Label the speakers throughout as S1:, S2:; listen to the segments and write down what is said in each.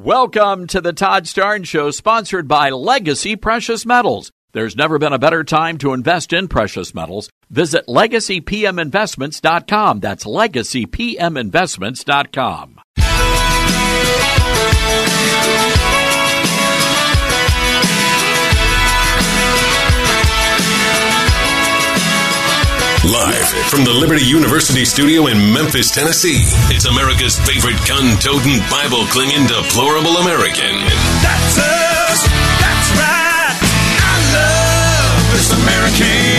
S1: Welcome to the Todd Starnes Show, sponsored by Legacy Precious Metals. There's never been a better time to invest in precious metals. Visit LegacyPMInvestments.com. That's LegacyPMInvestments.com.
S2: Live from the Liberty University studio in Memphis, Tennessee, it's America's favorite gun-toting, Bible-clinging, deplorable American.
S3: That's us. That's right. I love this American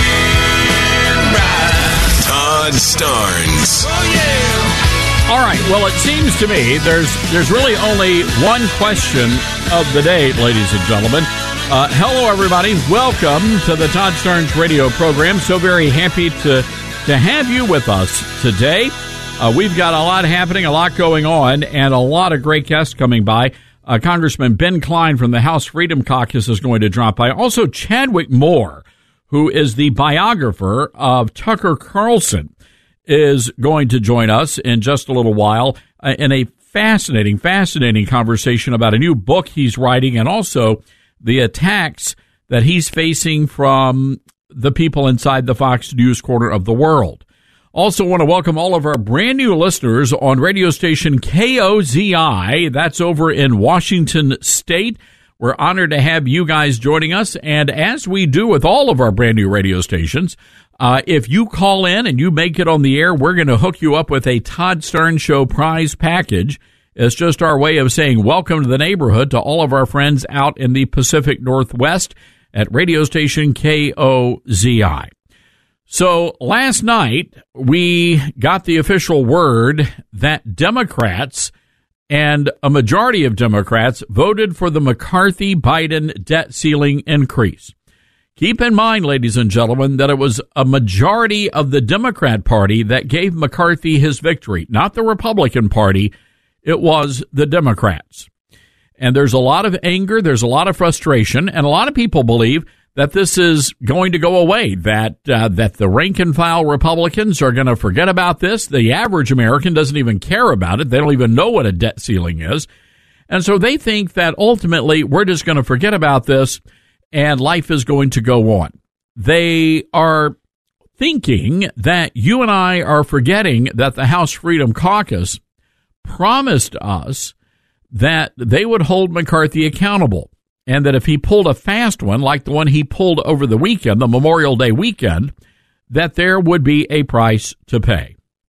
S3: ride.
S2: Todd Starnes.
S3: Oh, yeah.
S4: All right. Well, it seems to me there's really only one question of the day, ladies and gentlemen. Hello, everybody. Welcome to the Todd Starnes radio program. So very happy to have you with us today. We've got a lot happening, a lot going on, and a lot of great guests coming by. Congressman Ben Cline from the House Freedom Caucus is going to drop by. Also, Chadwick Moore, who is the biographer of Tucker Carlson, is going to join us in just a little while in a fascinating conversation about a new book he's writing, and also the attacks that he's facing from the people inside the Fox News corner of the world. Also want to welcome all of our brand new listeners on radio station KOZI. That's over in Washington State. We're honored to have you guys joining us. And as we do with all of our brand new radio stations, if you call in and you make it on the air, we're going to hook you up with a Todd Starnes Show prize package. It's just our way of saying welcome to the neighborhood to all of our friends out in the Pacific Northwest at radio station KOZI. So last night, we got the official word that Democrats and a majority of Democrats voted for the McCarthy-Biden debt ceiling increase. Keep in mind, ladies and gentlemen, that it was a majority of the Democrat Party that gave McCarthy his victory, not the Republican Party. It was the Democrats. And there's a lot of anger, there's a lot of frustration, and a lot of people believe that this is going to go away, that the rank-and-file Republicans are going to forget about this. The average American doesn't even care about it. They don't even know what a debt ceiling is. And so they think that ultimately we're just going to forget about this and life is going to go on. They are thinking that you and I are forgetting that the House Freedom Caucus promised us that they would hold McCarthy accountable, and that if he pulled a fast one like the one he pulled over the weekend, the Memorial Day weekend, that there would be a price to pay.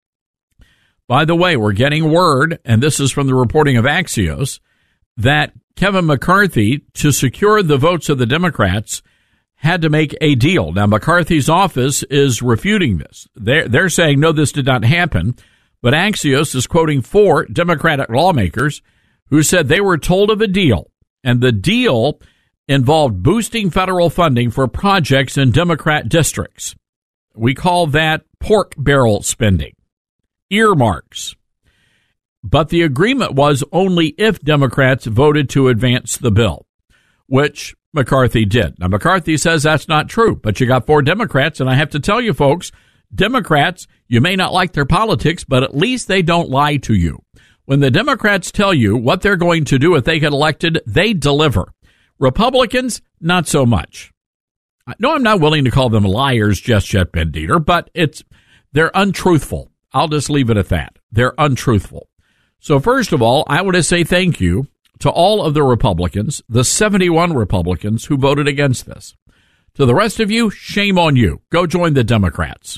S4: By the way, we're getting word, and this is from the reporting of Axios, that Kevin McCarthy, to secure the votes of the Democrats, had to make a deal. Now, McCarthy's office is refuting this. They're saying, no, this did not happen. But Axios is quoting 4 Democratic lawmakers who said they were told of a deal, and the deal involved boosting federal funding for projects in Democrat districts. We call that pork barrel spending, earmarks. But the agreement was only if Democrats voted to advance the bill, which McCarthy did. Now, McCarthy says that's not true, but you got 4 Democrats, and I have to tell you, folks, Democrats, you may not like their politics, but at least they don't lie to you. When the Democrats tell you what they're going to do if they get elected, they deliver. Republicans, not so much. No, I'm not willing to call them liars just yet, Ben Dieter, but they're untruthful. I'll just leave it at that. They're untruthful. So first of all, I want to say thank you to all of the Republicans, the 71 Republicans who voted against this. To the rest of you, shame on you. Go join the Democrats.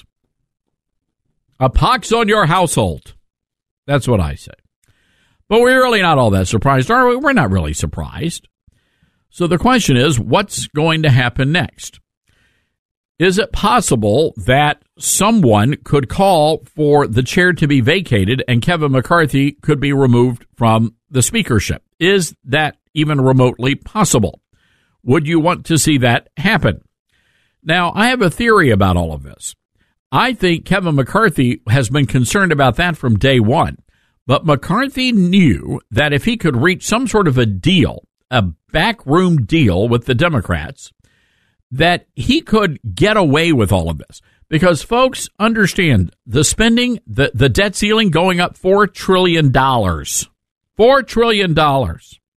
S4: A pox on your household. That's what I say. But we're really not all that surprised, are we? We're not really surprised. So the question is, what's going to happen next? Is it possible that someone could call for the chair to be vacated and Kevin McCarthy could be removed from the speakership? Is that even remotely possible? Would you want to see that happen? Now, I have a theory about all of this. I think Kevin McCarthy has been concerned about that from day one. But McCarthy knew that if he could reach some sort of a deal, a backroom deal with the Democrats, that he could get away with all of this. Because, folks, understand the spending, the debt ceiling going up $4 trillion. $4 trillion.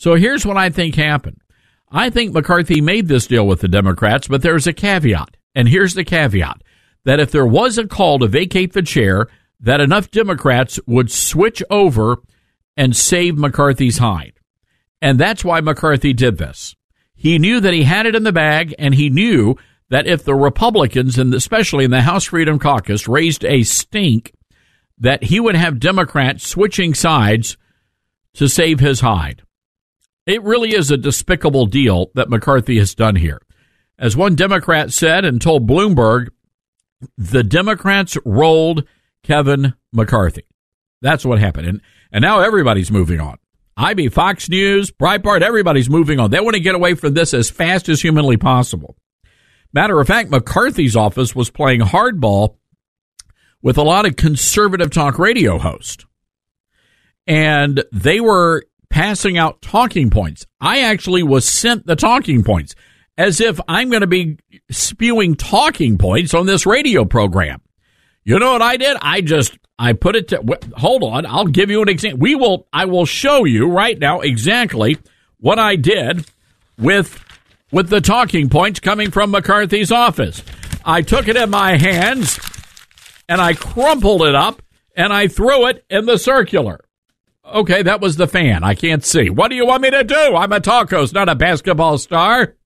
S4: So here's what I think happened. I think McCarthy made this deal with the Democrats, but there's a caveat. And here's the caveat, that if there was a call to vacate the chair, that enough Democrats would switch over and save McCarthy's hide. And that's why McCarthy did this. He knew that he had it in the bag, and he knew that if the Republicans, and especially in the House Freedom Caucus, raised a stink, that he would have Democrats switching sides to save his hide. It really is a despicable deal that McCarthy has done here. As one Democrat said and told Bloomberg, the Democrats rolled Kevin McCarthy. That's what happened. And now everybody's moving on. IB, Fox News, Breitbart, everybody's moving on. They want to get away from this as fast as humanly possible. Matter of fact, McCarthy's office was playing hardball with a lot of conservative talk radio hosts. And they were passing out talking points. I actually was sent the talking points, as if I'm going to be spewing talking points on this radio program. You know what I did? I put it to, hold on, I'll give you an example. I will show you right now exactly what I did with the talking points coming from McCarthy's office. I took it in my hands and I crumpled it up and I threw it in the circular. Okay, that was the fan. I can't see. What do you want me to do? I'm a talk host, not a basketball star.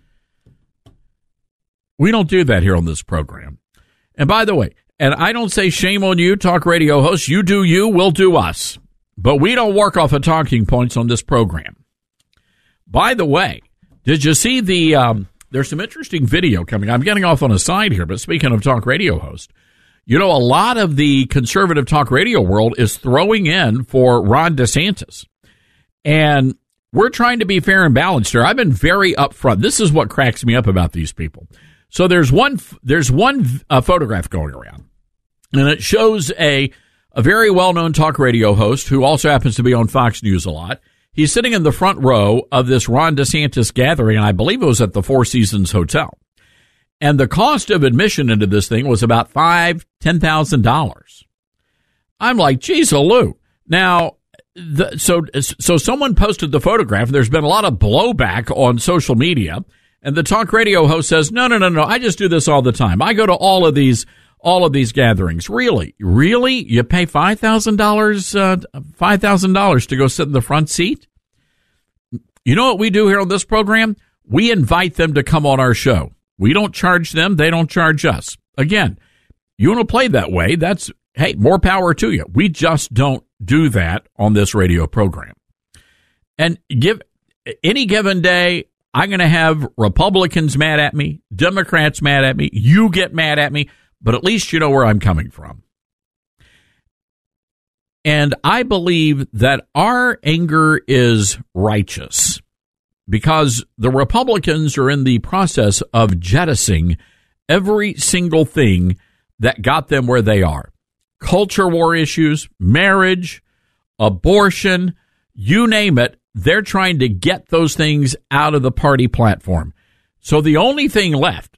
S4: We don't do that here on this program. And by the way, and I don't say shame on you, talk radio hosts. You do you, we'll do us. But we don't work off of talking points on this program. By the way, did you see there's some interesting video coming. I'm getting off on a side here, but speaking of talk radio hosts, you know, a lot of the conservative talk radio world is throwing in for Ron DeSantis. And we're trying to be fair and balanced here. I've been very upfront. This is what cracks me up about these people. So there's one photograph going around, and it shows a very well-known talk radio host who also happens to be on Fox News a lot. He's sitting in the front row of this Ron DeSantis gathering, and I believe it was at the Four Seasons Hotel. And the cost of admission into this thing was about $10,000. I'm like, geez, Lou. Now, so someone posted the photograph. There's been a lot of blowback on social media. And the talk radio host says, no, I just do this all the time. I go to all of these gatherings. Really? You pay $5,000 to go sit in the front seat? You know what we do here on this program? We invite them to come on our show. We don't charge them. They don't charge us. Again, you want to play that way, that's, hey, more power to you. We just don't do that on this radio program. And any given day, I'm going to have Republicans mad at me, Democrats mad at me, you get mad at me, but at least you know where I'm coming from. And I believe that our anger is righteous because the Republicans are in the process of jettisoning every single thing that got them where they are. Culture war issues, marriage, abortion, you name it. They're trying to get those things out of the party platform. So the only thing left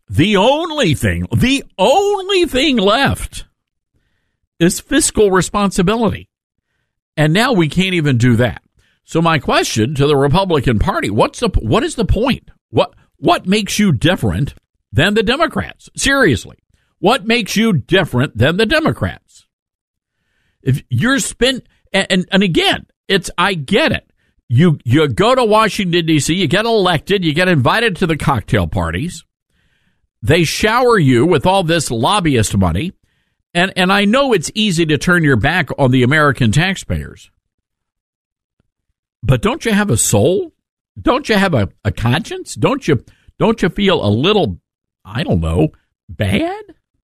S4: is fiscal responsibility. And now we can't even do that. So my question to the Republican Party, what is the point? What makes you different than the Democrats? Seriously, what makes you different than the Democrats? If you're and again, I get it. You go to Washington, D.C., you get elected, you get invited to the cocktail parties. They shower you with all this lobbyist money. And I know it's easy to turn your back on the American taxpayers. But don't you have a soul? Don't you have a conscience? Don't you feel a little, I don't know, bad?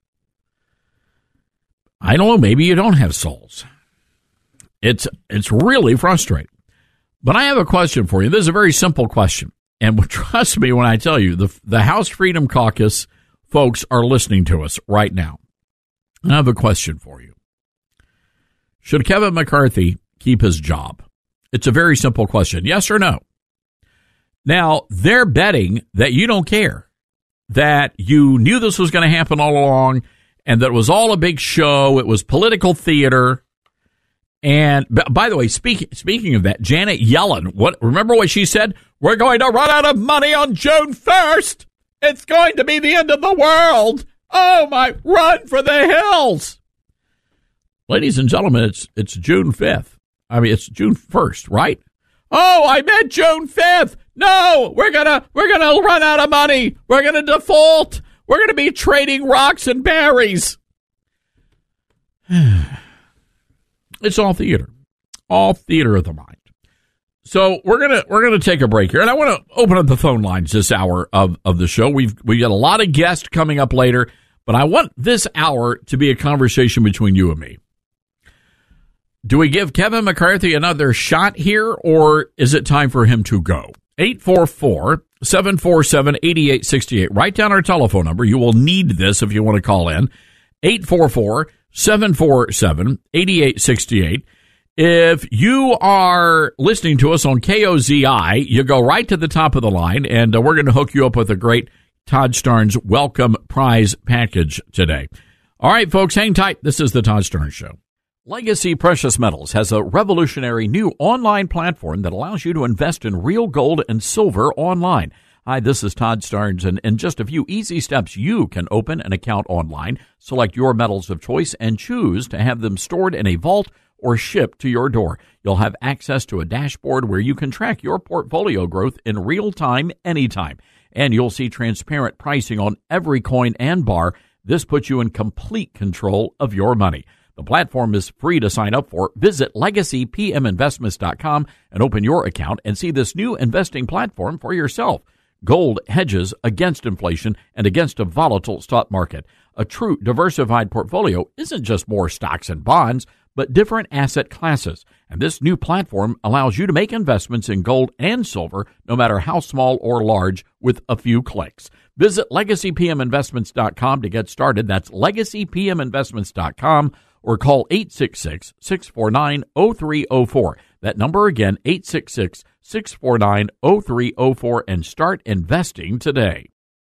S4: I don't know, maybe you don't have souls. It's really frustrating. But I have a question for you. This is a very simple question. And trust me when I tell you, the House Freedom Caucus folks are listening to us right now. I have a question for you. Should Kevin McCarthy keep his job? It's a very simple question. Yes or no? Now, they're betting that you don't care, that you knew this was going to happen all along, and that it was all a big show. It was political theater. And by the way, speaking of that, Janet Yellen, remember what she said? We're going to run out of money on June 1st. It's going to be the end of the world. Oh, my, run for the hills. Ladies and gentlemen, it's June 5th. I mean, it's June 1st, right? Oh, I meant June 5th. No, we're gonna run out of money. We're gonna default. We're gonna be trading rocks and berries. It's all theater of the mind. So we're gonna take a break here, and I want to open up the phone lines this hour of the show. We got a lot of guests coming up later, but I want this hour to be a conversation between you and me. Do we give Kevin McCarthy another shot here, or is it time for him to go? 844-747-8868. Write down our telephone number. You will need this if you want to call in. 844-747-8868. If you are listening to us on KOZI, you go right to the top of the line, and we're going to hook you up with a great Todd Starnes welcome prize package today. All right, folks, hang tight. This is the Todd Starnes Show. Legacy Precious Metals has a revolutionary new online platform that allows you to invest in real gold and silver online. Hi, this is Todd Starnes, and in just a few easy steps, you can open an account online, select your metals of choice, and choose to have them stored in a vault or shipped to your door. You'll have access to a dashboard where you can track your portfolio growth in real time, anytime. And you'll see transparent pricing on every coin and bar. This puts you in complete control of your money. The platform is free to sign up for. Visit LegacyPMInvestments.com and open your account and see this new investing platform for yourself. Gold hedges against inflation and against a volatile stock market. A true diversified portfolio isn't just more stocks and bonds, but different asset classes. And this new platform allows you to make investments in gold and silver, no matter how small or large, with a few clicks. Visit LegacyPMInvestments.com to get started. That's LegacyPMInvestments.com. Or call 866-649-0304. That number again, 866-649-0304, and start investing today.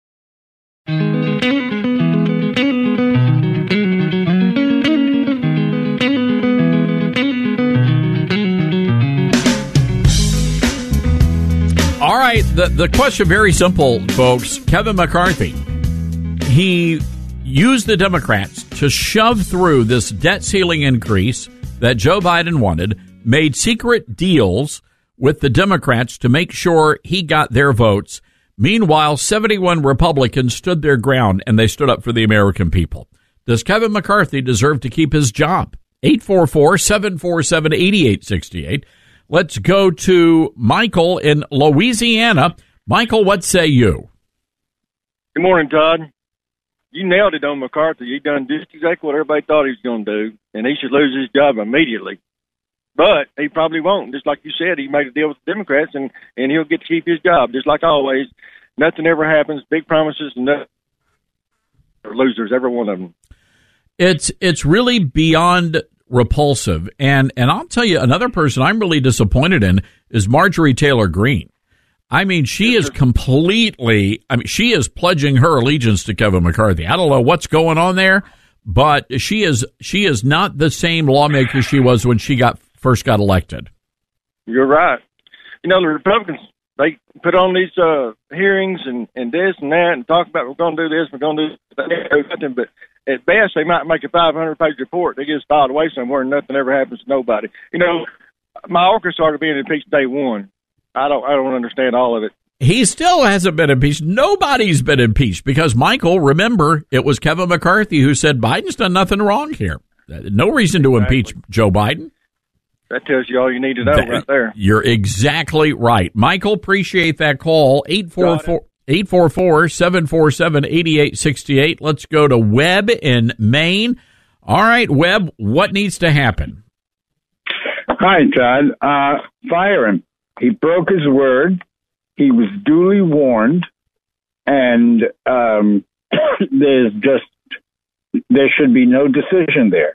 S4: All right, the question, very simple, folks. Kevin McCarthy, he used the Democrats to shove through this debt ceiling increase that Joe Biden wanted, made secret deals with the Democrats to make sure he got their votes. Meanwhile, 71 Republicans stood their ground, and they stood up for the American people. Does Kevin McCarthy deserve to keep his job? 844-747-8868. Let's go to Michael in Louisiana. Michael, what say you?
S5: Good morning, Todd. You nailed it on McCarthy. He done just exactly what everybody thought he was going to do, and he should lose his job immediately. But he probably won't. Just like you said, he made a deal with the Democrats, and he'll get to keep his job. Just like always, nothing ever happens. Big promises, and losers, every one of them.
S4: It's really beyond repulsive. And I'll tell you, another person I'm really disappointed in is Marjorie Taylor Greene. I mean, she is she is pledging her allegiance to Kevin McCarthy. I don't know what's going on there, but she is not the same lawmaker she was when she first got elected. You're
S5: right. You know, the Republicans, they put on these hearings and this and that and talk about we're going to do this, we're going to do that, but at best they might make a 500-page report. They get filed away somewhere and nothing ever happens to nobody. You know, Mayorkas ought to be impeached day one. I don't understand all of it.
S4: He still hasn't been impeached. Nobody's been impeached because, Michael, remember, it was Kevin McCarthy who said Biden's done nothing wrong here. No reason to impeach Joe Biden.
S5: That tells you all you need to know right there.
S4: You're exactly right. Michael, appreciate that call. 844-747-8868. Let's go to Webb in Maine. All right, Webb, what needs to happen?
S6: Hi, Todd. Fire him. He broke his word. He was duly warned, and there should be no decision there.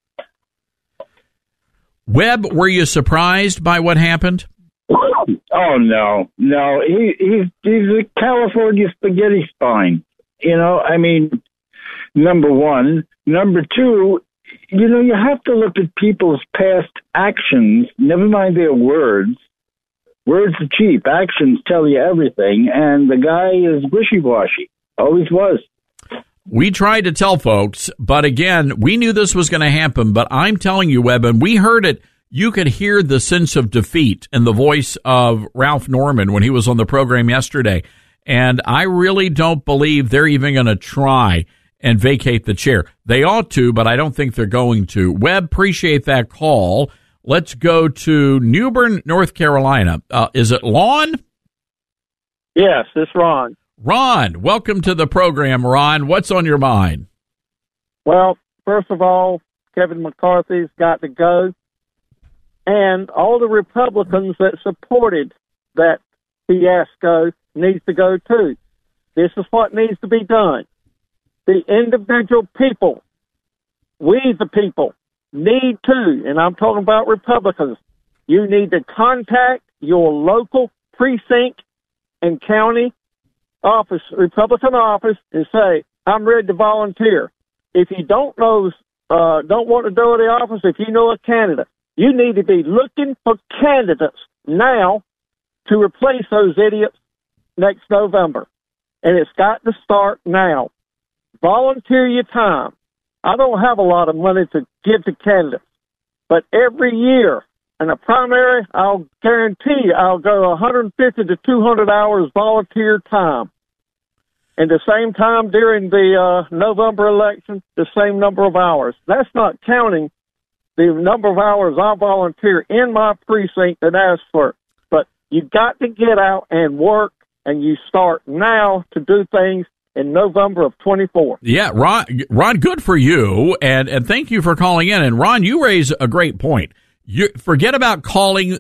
S4: Webb, were you surprised by what happened?
S6: Oh no. He's a California spaghetti spine. You know, I mean, number one. Number two, you have to look at people's past actions, never mind their words. Words are cheap. Actions tell you everything, and the guy is wishy-washy. Always was.
S4: We tried to tell folks, but again, we knew this was going to happen, but I'm telling you, Webb, and we heard it, you could hear the sense of defeat in the voice of Ralph Norman when he was on the program yesterday, and I really don't believe they're even going to try and vacate the chair. They ought to, but I don't think they're going to. Webb, appreciate that call. Let's go to New Bern, North Carolina. Is it Lon?
S7: Yes, it's Ron.
S4: Ron, welcome to the program, Ron. What's on your mind?
S7: Well, first of all, Kevin McCarthy's got to go. And all the Republicans that supported that fiasco needs to go too. This is what needs to be done. The individual people, we the people, need to, and I'm talking about Republicans, you need to contact your local precinct and county office, Republican office, and say, I'm ready to volunteer. If you don't want to go to the office, if you know a candidate, you need to be looking for candidates now to replace those idiots next November. And it's got to start now. Volunteer your time. I don't have a lot of money to give to candidates, but every year in a primary, I'll guarantee you I'll go 150 to 200 hours volunteer time. And the same time during the November election, the same number of hours. That's not counting the number of hours I volunteer in my precinct and ask for it. But you got to get out and work, and you start now to do things in November of 24. Yeah,
S4: Ron, good for you, and thank you for calling in. And Ron, you raise a great point. Forget about calling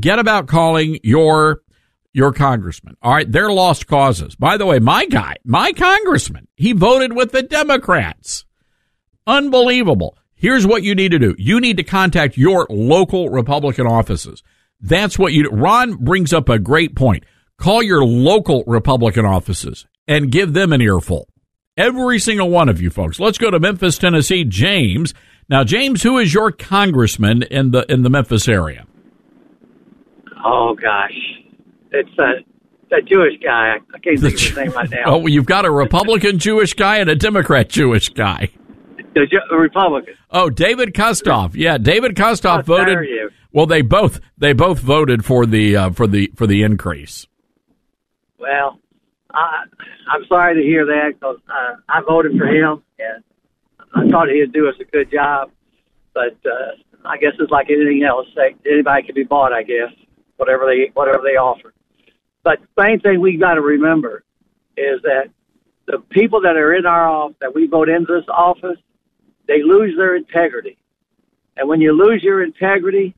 S4: your congressman. All right, they're lost causes. By the way, my congressman, he voted with the Democrats. Unbelievable. Here's what you need to do. You need to contact your local Republican offices. That's what you do. Ron brings up a great point. Call your local Republican offices and give them an earful. Every single one of you folks. Let's go to Memphis, Tennessee. James. Now, James, who is your congressman in the Memphis area?
S8: Oh, gosh. It's a Jewish guy. I can't think of his name right now.
S4: Oh, you've got a Republican Jewish guy and a Democrat Jewish guy.
S8: The Republican.
S4: Oh, David Kustoff. Yeah, David Kustoff voted. Well, they both voted for the increase.
S8: Well, I'm sorry to hear that because I voted for him and I thought he'd do us a good job. But I guess it's like anything else. Anybody can be bought, I guess, whatever they offer. But the main thing we got to remember is that the people that are in our office, that we vote into this office, they lose their integrity. And when you lose your integrity,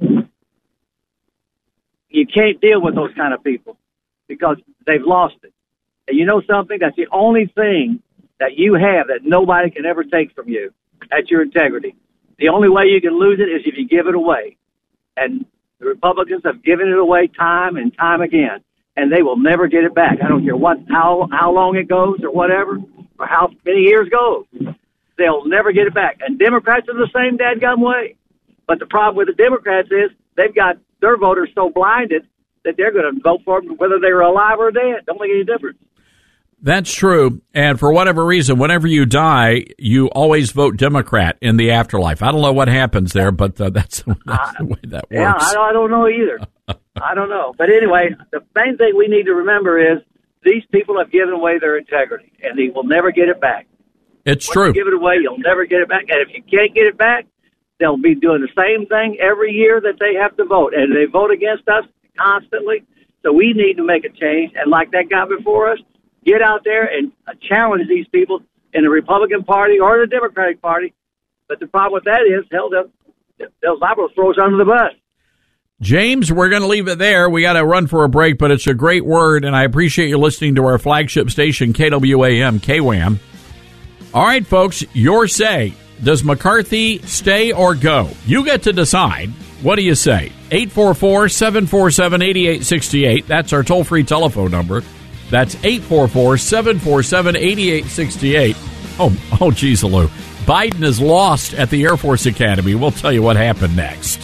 S8: you can't deal with those kind of people because they've lost it. And you know something? That's the only thing that you have that nobody can ever take from you. That's your integrity. The only way you can lose it is if you give it away. And the Republicans have given it away time and time again, and they will never get it back. I don't care how long it goes or whatever, or how many years goes. They'll never get it back. And Democrats are the same dadgum way. But the problem with the Democrats is they've got their voters so blinded that they're going to vote for them whether they're alive or dead. Don't make any difference.
S4: That's true. And for whatever reason, whenever you die, you always vote Democrat in the afterlife. I don't know what happens there, but that's the way that works.
S8: Yeah, I don't know either. I don't know. But anyway, the main thing we need to remember is these people have given away their integrity, and they will never get it back.
S4: It's
S8: Once
S4: true.
S8: you give it away, you'll never get it back. And if you can't get it back, they'll be doing the same thing every year that they have to vote. And they vote against us constantly. So we need to make a change. And like that guy before us, get out there and challenge these people in the Republican Party or the Democratic Party. But the problem with that is, hell, they'll liable to throw us under the bus.
S4: James, we're going to leave it there. We got to run for a break, but it's a great word, and I appreciate you listening to our flagship station, KWAM, KWAM. All right, folks, your say. Does McCarthy stay or go? You get to decide. What do you say? 844-747-8868. That's our toll-free telephone number. That's 844-747-8868. Oh, geez, Lou. Biden is lost at the Air Force Academy. We'll tell you what happened next.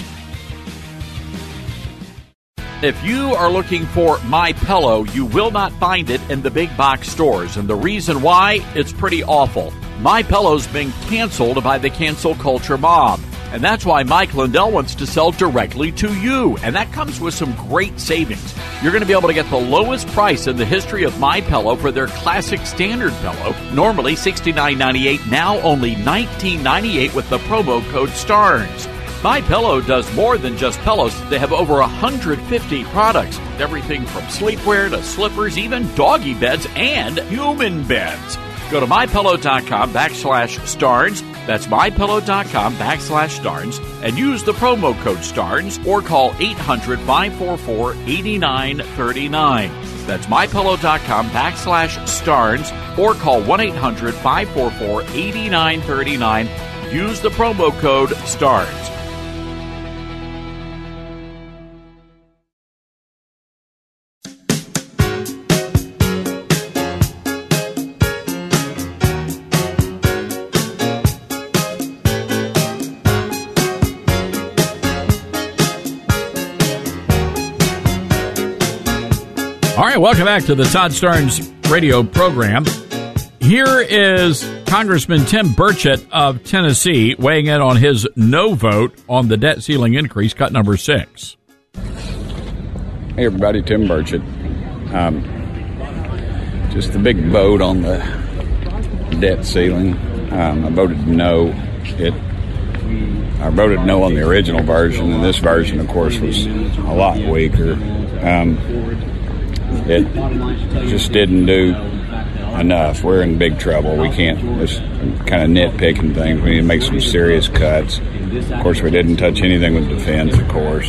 S1: If you are looking for MyPillow, you will not find it in the big box stores. And the reason why, it's pretty awful. MyPillow's been canceled by the cancel culture mob. And that's why Mike Lindell wants to sell directly to you. And that comes with some great savings. You're going to be able to get the lowest price in the history of MyPillow for their classic standard pillow. Normally $69.98, now only $19.98 with the promo code STARNS. MyPillow does more than just pillows. They have over 150 products. Everything from sleepwear to slippers, even doggy beds and human beds. Go to MyPillow.com/STARNS. That's MyPillow.com/STARNS and use the promo code STARNS or call 800-544-8939. That's MyPillow.com/STARNS or call 1-800-544-8939. Use the promo code STARNS.
S4: All right, welcome back to the Todd Starnes radio program. Here is Congressman Tim Burchett of Tennessee weighing in on his no vote on the debt ceiling increase, cut number 6.
S9: Hey, everybody, Tim Burchett. Just the big vote on the debt ceiling. I voted no. I voted no on the original version, and this version, of course, was a lot weaker. It just didn't do enough. We're in big trouble. We can't just kind of nitpicking things. We need to make some serious cuts. Of course, we didn't touch anything with defense, of course.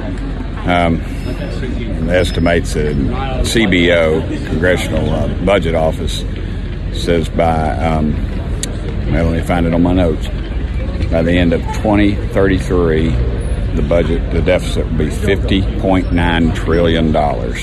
S9: The estimates that CBO, Congressional Budget Office, says by, let me find it on my notes, by the end of 2033, the deficit will be $50.9 trillion.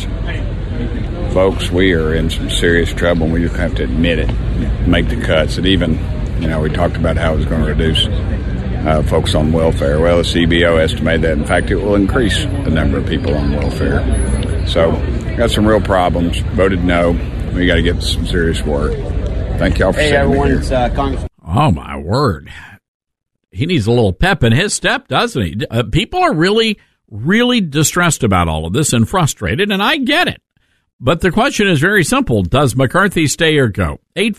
S9: Folks, we are in some serious trouble, and we just have to admit it, make the cuts. And even, we talked about how it was going to reduce folks on welfare. Well, the CBO estimated that, in fact, it will increase the number of people on welfare. So, got some real problems. Voted no. We got to get some serious work. Thank y'all for sitting here.
S4: Oh, my word. He needs a little pep in his step, doesn't he? People are really, really distressed about all of this and frustrated, and I get it. But the question is very simple. Does McCarthy stay or go?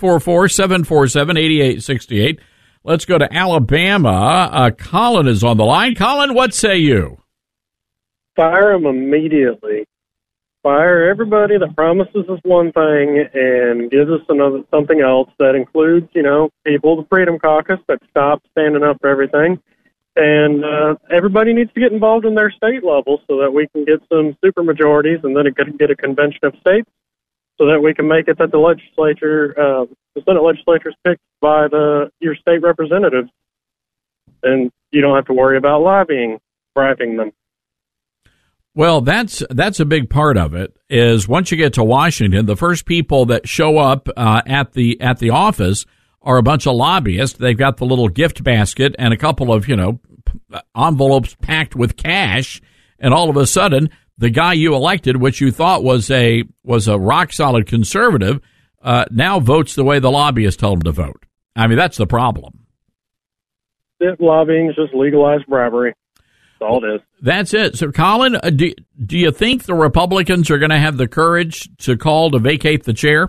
S4: 844-747-8868. Let's go to Alabama. Colin is on the line. Colin, what say you?
S10: Fire him immediately. Fire everybody that promises us one thing and gives us something else. That includes, people, the Freedom Caucus, that stop standing up for everything. And everybody needs to get involved in their state level so that we can get some supermajorities and then get a convention of states so that we can make it that the legislature, the Senate legislature is picked by your state representatives. And you don't have to worry about bribing them.
S4: Well, that's a big part of it, is once you get to Washington, the first people that show up at the office are a bunch of lobbyists. They've got the little gift basket and a couple of, envelopes packed with cash, and all of a sudden, the guy you elected, which you thought was a rock solid conservative, now votes the way the lobbyists told him to vote. I mean, that's the problem.
S10: Lobbying is just legalized bribery. That's all it is.
S4: That's it. So, Colin, do you think the Republicans are going to have the courage to call to vacate the chair?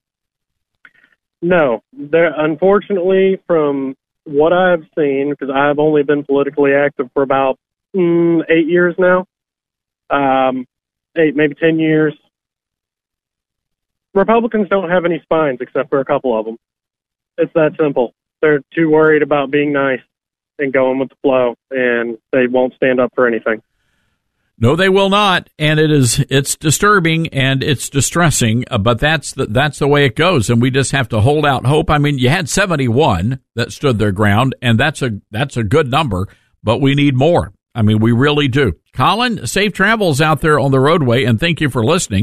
S10: No. Unfortunately, from what I've seen, because I've only been politically active for about 8 years now, 8, maybe 10 years, Republicans don't have any spines except for a couple of them. It's that simple. They're too worried about being nice and going with the flow, and they won't stand up for anything.
S4: No, they will not, and it's disturbing and it's distressing, but that's the way it goes, and we just have to hold out hope. I mean, you had 71 that stood their ground, and that's a good number, but we need more. I mean, we really do. Colin, safe travels out there on the roadway, and thank you for listening.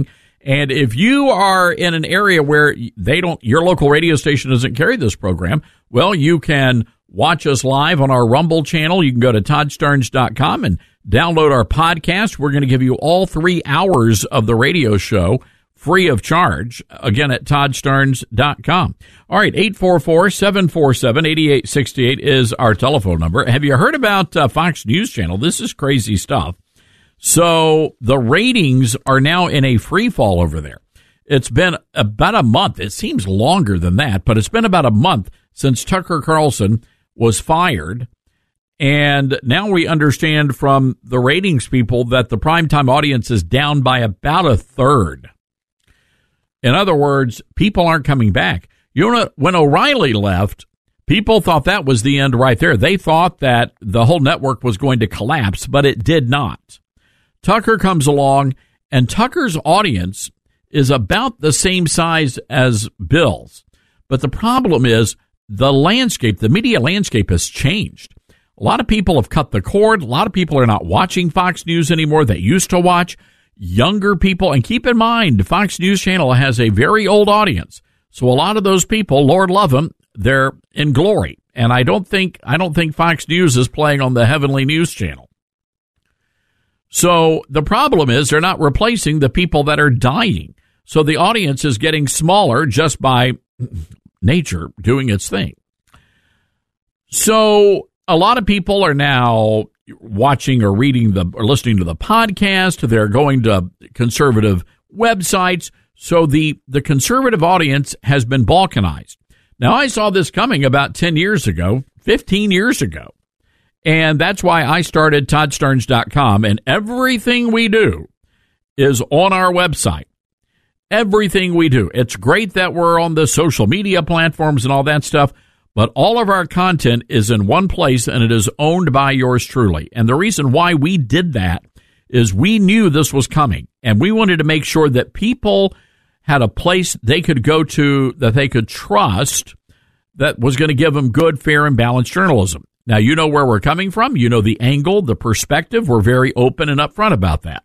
S4: And if you are in an area where your local radio station doesn't carry this program, well, you can watch us live on our Rumble channel. You can go to ToddStarnes.com and download our podcast. We're going to give you all 3 hours of the radio show free of charge, again, at ToddStarnes.com. All right, 844-747-8868 is our telephone number. Have you heard about Fox News Channel? This is crazy stuff. So the ratings are now in a free fall over there. It's been about a month. It seems longer than that, but it's been about a month since Tucker Carlson was fired. And now we understand from the ratings people that the primetime audience is down by about a third. In other words, people aren't coming back. You know, when O'Reilly left, people thought that was the end right there. They thought that the whole network was going to collapse, but it did not. Tucker comes along, and Tucker's audience is about the same size as Bill's. But the problem is the media landscape has changed. A lot of people have cut the cord. A lot of people are not watching Fox News anymore. They used to watch. Younger people, and keep in mind, Fox News Channel has a very old audience. So a lot of those people, Lord love them, they're in glory. And I don't think Fox News is playing on the Heavenly News Channel. So the problem is they're not replacing the people that are dying. So the audience is getting smaller just by nature doing its thing. So a lot of people are now watching or reading or listening to the podcast. They're going to conservative websites. So the conservative audience has been balkanized. Now, I saw this coming about 10 years ago, 15 years ago. And that's why I started ToddStarnes.com, and everything we do is on our website. Everything we do. It's great that we're on the social media platforms and all that stuff, but all of our content is in one place, and it is owned by yours truly. And the reason why we did that is we knew this was coming, and we wanted to make sure that people had a place they could go to that they could trust that was going to give them good, fair, and balanced journalism. Now, you know where we're coming from. You know the angle, the perspective. We're very open and upfront about that.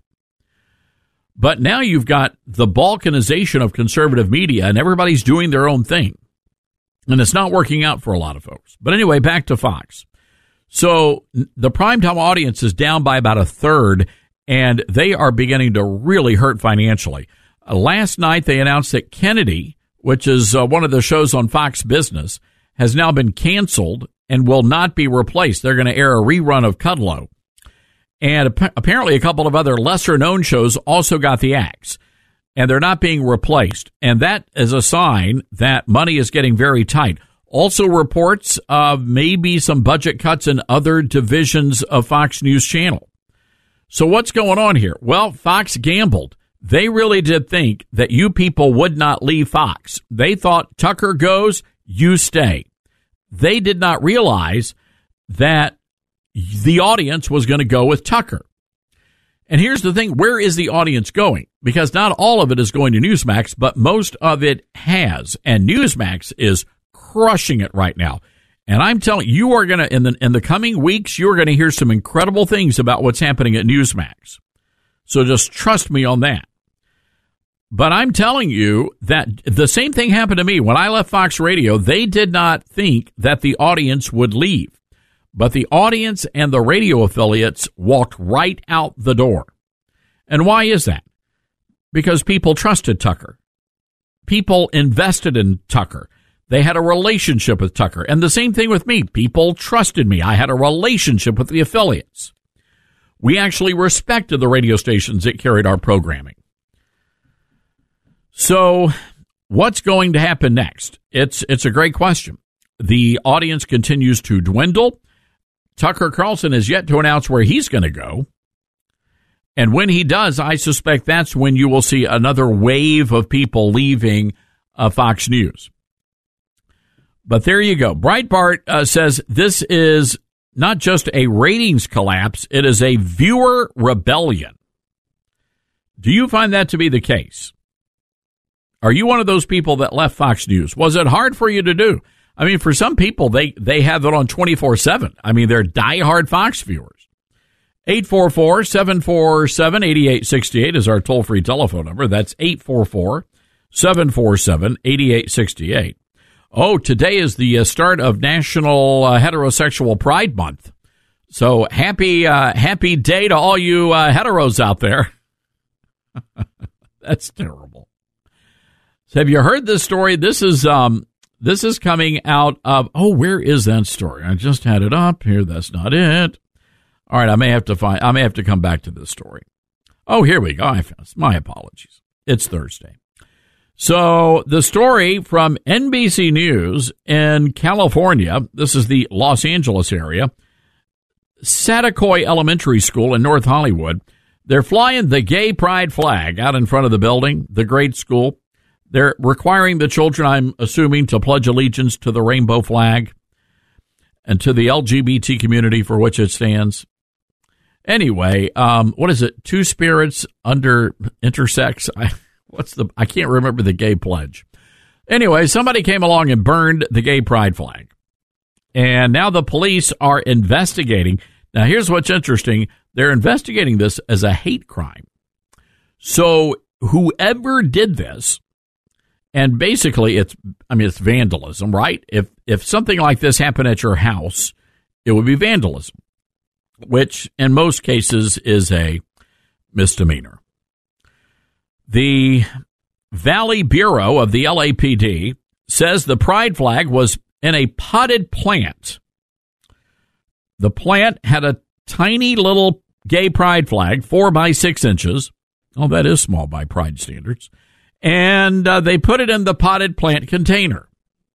S4: But now you've got the balkanization of conservative media, and everybody's doing their own thing. And it's not working out for a lot of folks. But anyway, back to Fox. So the primetime audience is down by about a third, and they are beginning to really hurt financially. Last night, they announced that Kennedy, which is one of the shows on Fox Business, has now been canceled and will not be replaced. They're going to air a rerun of Kudlow. And apparently a couple of other lesser-known shows also got the axe, and they're not being replaced. And that is a sign that money is getting very tight. Also reports of maybe some budget cuts in other divisions of Fox News Channel. So what's going on here? Well, Fox gambled. They really did think that you people would not leave Fox. They thought Tucker goes, you stay. They did not realize that the audience was going to go with Tucker. And here's the thing, where is the audience going? Because not all of it is going to Newsmax, but most of it has. And Newsmax is crushing it right now. And I'm telling you, you are going to, in the coming weeks, you're going to hear some incredible things about what's happening at Newsmax. So just trust me on that. But I'm telling you that the same thing happened to me. When I left Fox Radio, they did not think that the audience would leave. But the audience and the radio affiliates walked right out the door. And why is that? Because people trusted Tucker. People invested in Tucker. They had a relationship with Tucker. And the same thing with me. People trusted me. I had a relationship with the affiliates. We actually respected the radio stations that carried our programming. So what's going to happen next? It's a great question. The audience continues to dwindle. Tucker Carlson has yet to announce where he's going to go. And when he does, I suspect that's when you will see another wave of people leaving Fox News. But there you go. Breitbart says this is not just a ratings collapse, it is a viewer rebellion. Do you find that to be the case? Are you one of those people that left Fox News? Was it hard for you to do? I mean, for some people, they have it on 24/7. I mean, they're diehard Fox viewers. 844-747-8868 is our toll-free telephone number. That's 844-747-8868. Oh, today is the start of National Heterosexual Pride Month. So happy day to all you heteros out there. That's terrible. So have you heard this story? This is coming out of, where is that story? I just had it up here. That's not it. All right, I may have to come back to this story. Oh, here we go. I found it. My apologies. It's Thursday. So the story from NBC News in California, this is the Los Angeles area, Saticoy Elementary School in North Hollywood. They're flying the gay pride flag out in front of the building, the grade school. They're requiring the children, I'm assuming, to pledge allegiance to the rainbow flag and to the LGBT community for which it stands. Anyway, what is it? Two spirits under intersex. I can't remember the gay pledge. Anyway, somebody came along and burned the gay pride flag. And now the police are investigating. Now, here's what's interesting. They're investigating this as a hate crime. So whoever did this, and basically it's vandalism, right? If something like this happened at your house, it would be vandalism, which in most cases is a misdemeanor. The Valley Bureau of the LAPD says the pride flag was in a potted plant. The plant had a tiny little gay pride flag, 4 by 6 inches. Oh, that is small by pride standards. And they put it in the potted plant container.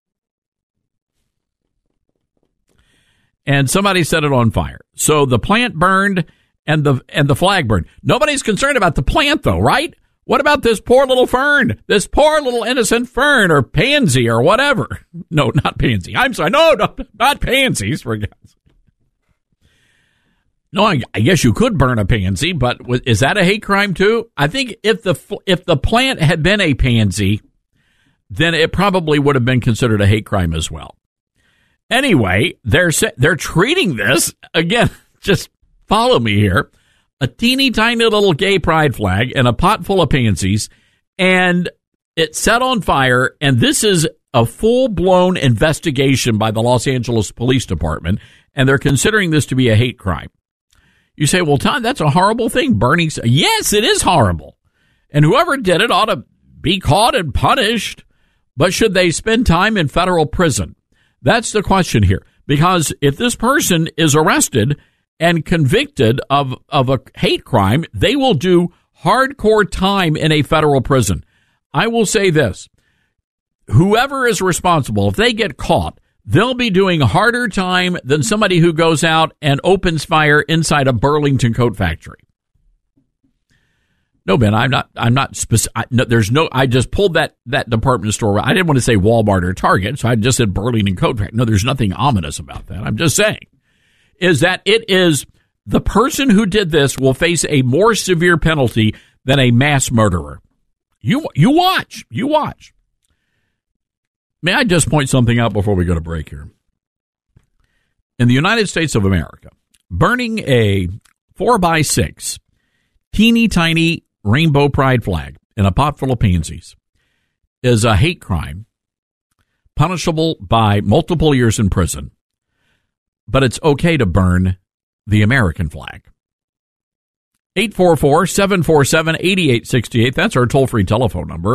S4: And somebody set it on fire. So the plant burned and the flag burned. Nobody's concerned about the plant, though, right? What about this poor little fern? This poor little innocent fern or pansy or whatever. No, not pansy. I'm sorry. No, not pansies. For God's sake. No, I guess you could burn a pansy, but is that a hate crime too? I think if the plant had been a pansy, then it probably would have been considered a hate crime as well. Anyway, they're treating this, again, just follow me here, a teeny tiny little gay pride flag and a pot full of pansies, and it set on fire, and this is a full-blown investigation by the Los Angeles Police Department, and they're considering this to be a hate crime. You say, well, Todd, that's a horrible thing, burning. Yes, it is horrible. And whoever did it ought to be caught and punished. But should they spend time in federal prison? That's the question here. Because if this person is arrested and convicted of a hate crime, they will do hardcore time in a federal prison. I will say this. Whoever is responsible, if they get caught, they'll be doing harder time than somebody who goes out and opens fire inside a Burlington coat factory. No, Ben, I'm not specific. I just pulled that department store. I didn't want to say Walmart or Target, so I just said Burlington coat factory. No, there's nothing ominous about that. I'm just saying is that it is the person who did this will face a more severe penalty than a mass murderer. You watch. May I just point something out before we go to break here? In the United States of America, burning a 4x6 teeny tiny rainbow pride flag in a pot full of pansies is a hate crime punishable by multiple years in prison. But it's okay to burn the American flag. 844-747-8868. That's our toll-free telephone number.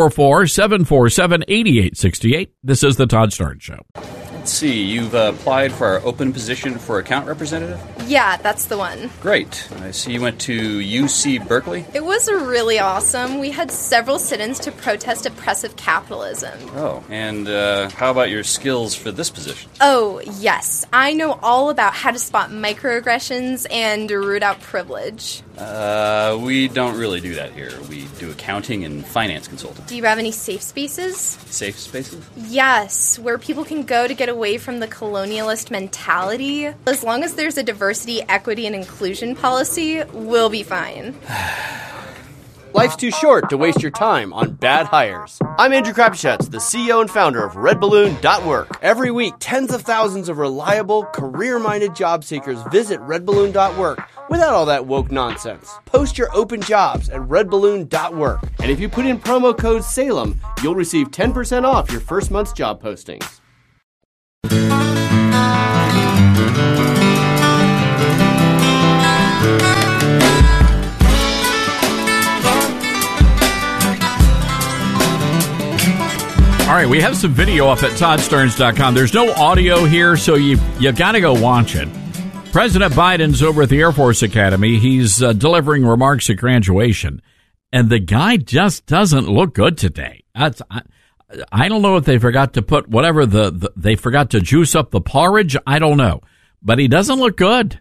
S4: 844-747-8868. This is the Todd Starnes Show.
S11: Let's see. You've applied for our open position for account representative?
S12: Yeah, that's the one.
S11: Great. I see you went to UC Berkeley?
S12: It was really awesome. We had several sit-ins to protest oppressive capitalism.
S11: Oh, and how about your skills for this position?
S12: Oh, yes. I know all about how to spot microaggressions and root out privilege.
S11: We don't really do that here. We do accounting and finance consulting.
S12: Do you have any safe spaces?
S11: Safe spaces?
S12: Yes, where people can go to get away from the colonialist mentality. As long as there's a diversity, equity, and inclusion policy, we'll be fine.
S13: Life's too short to waste your time on bad hires. I'm Andrew Krapschutz, the CEO and founder of RedBalloon.work. Every week, tens of thousands of reliable, career-minded job seekers visit RedBalloon.work without all that woke nonsense. Post your open jobs at RedBalloon.work. And if you put in promo code SALEM, you'll receive 10% off your first month's job postings.
S4: All right, we have some video up at ToddStearns.com. There's no audio here, so you got to go watch it. President Biden's over at the Air Force Academy. He's delivering remarks at graduation, and the guy just doesn't look good today. I don't know if they forgot to put whatever they forgot to juice up the porridge. I don't know, but he doesn't look good.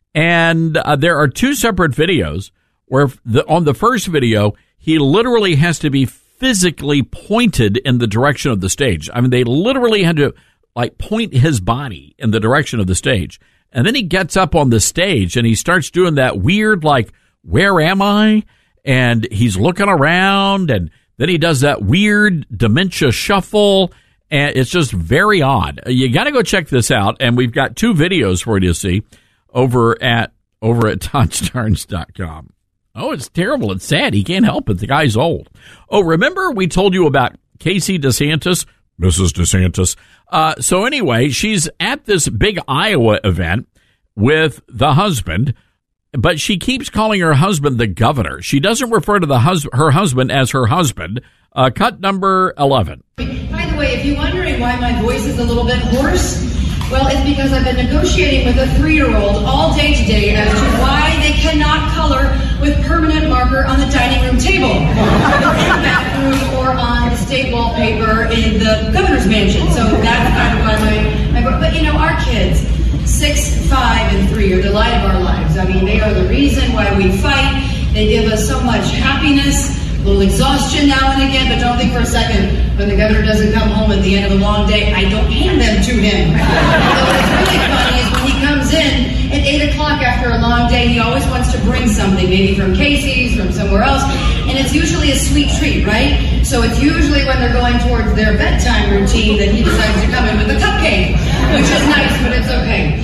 S4: And there are two separate videos where on the first video, he literally has to be physically pointed in the direction of the stage. I mean, they literally had to point his body in the direction of the stage. And then he gets up on the stage and he starts doing that weird, where am I? And he's looking around, and then he does that weird dementia shuffle. And it's just very odd. You got to go check this out. And we've got two videos for you to see over at ToddStearns.com. Oh, it's terrible. It's sad. He can't help it. The guy's old. Oh, remember we told you about Casey DeSantis? Mrs. DeSantis. So anyway, she's at this big Iowa event with the husband, but she keeps calling her husband the governor. She doesn't refer to her husband as her husband. Cut number 11.
S14: By the way, if you're wondering why my voice is a little bit hoarse, well, it's because I've been negotiating with a 3-year-old all day today as to why they cannot color with permanent marker on the dining room table, in the bathroom, or on the state wallpaper in the governor's mansion. So that's kind of why but our kids, 6, 5, and 3 are the light of our lives. I mean, they are the reason why we fight. They give us so much happiness, a little exhaustion now and again, but don't think for a second, when the governor doesn't come home at the end of a long day, I don't hand them to him. What's really funny is when he comes in at 8 o'clock after a long day, he always wants to bring something, maybe from Casey's, from somewhere else, and it's usually a sweet treat, right? So it's usually when they're going towards their bedtime routine that he decides to come in with a cupcake, which is nice, but it's okay.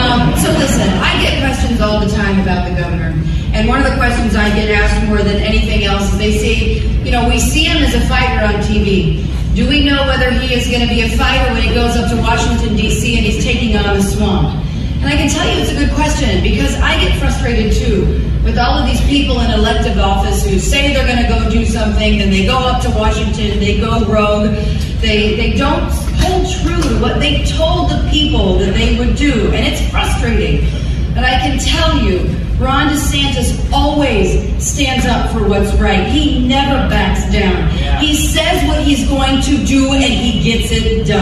S14: So listen, I get questions all the time about the governor. And one of the questions I get asked more than anything else is they say, we see him as a fighter on TV. Do we know whether he is going to be a fighter when he goes up to Washington, D.C. and he's taking on the swamp? And I can tell you it's a good question because I get frustrated too with all of these people in elective office who say they're going to go do something, then they go up to Washington, they go rogue, they don't hold true to what they told the people that they would do, and it's frustrating. But I can tell you, Ron DeSantis always stands up for what's right. He never backs down. Yeah. He says what he's going to do, and he gets it done.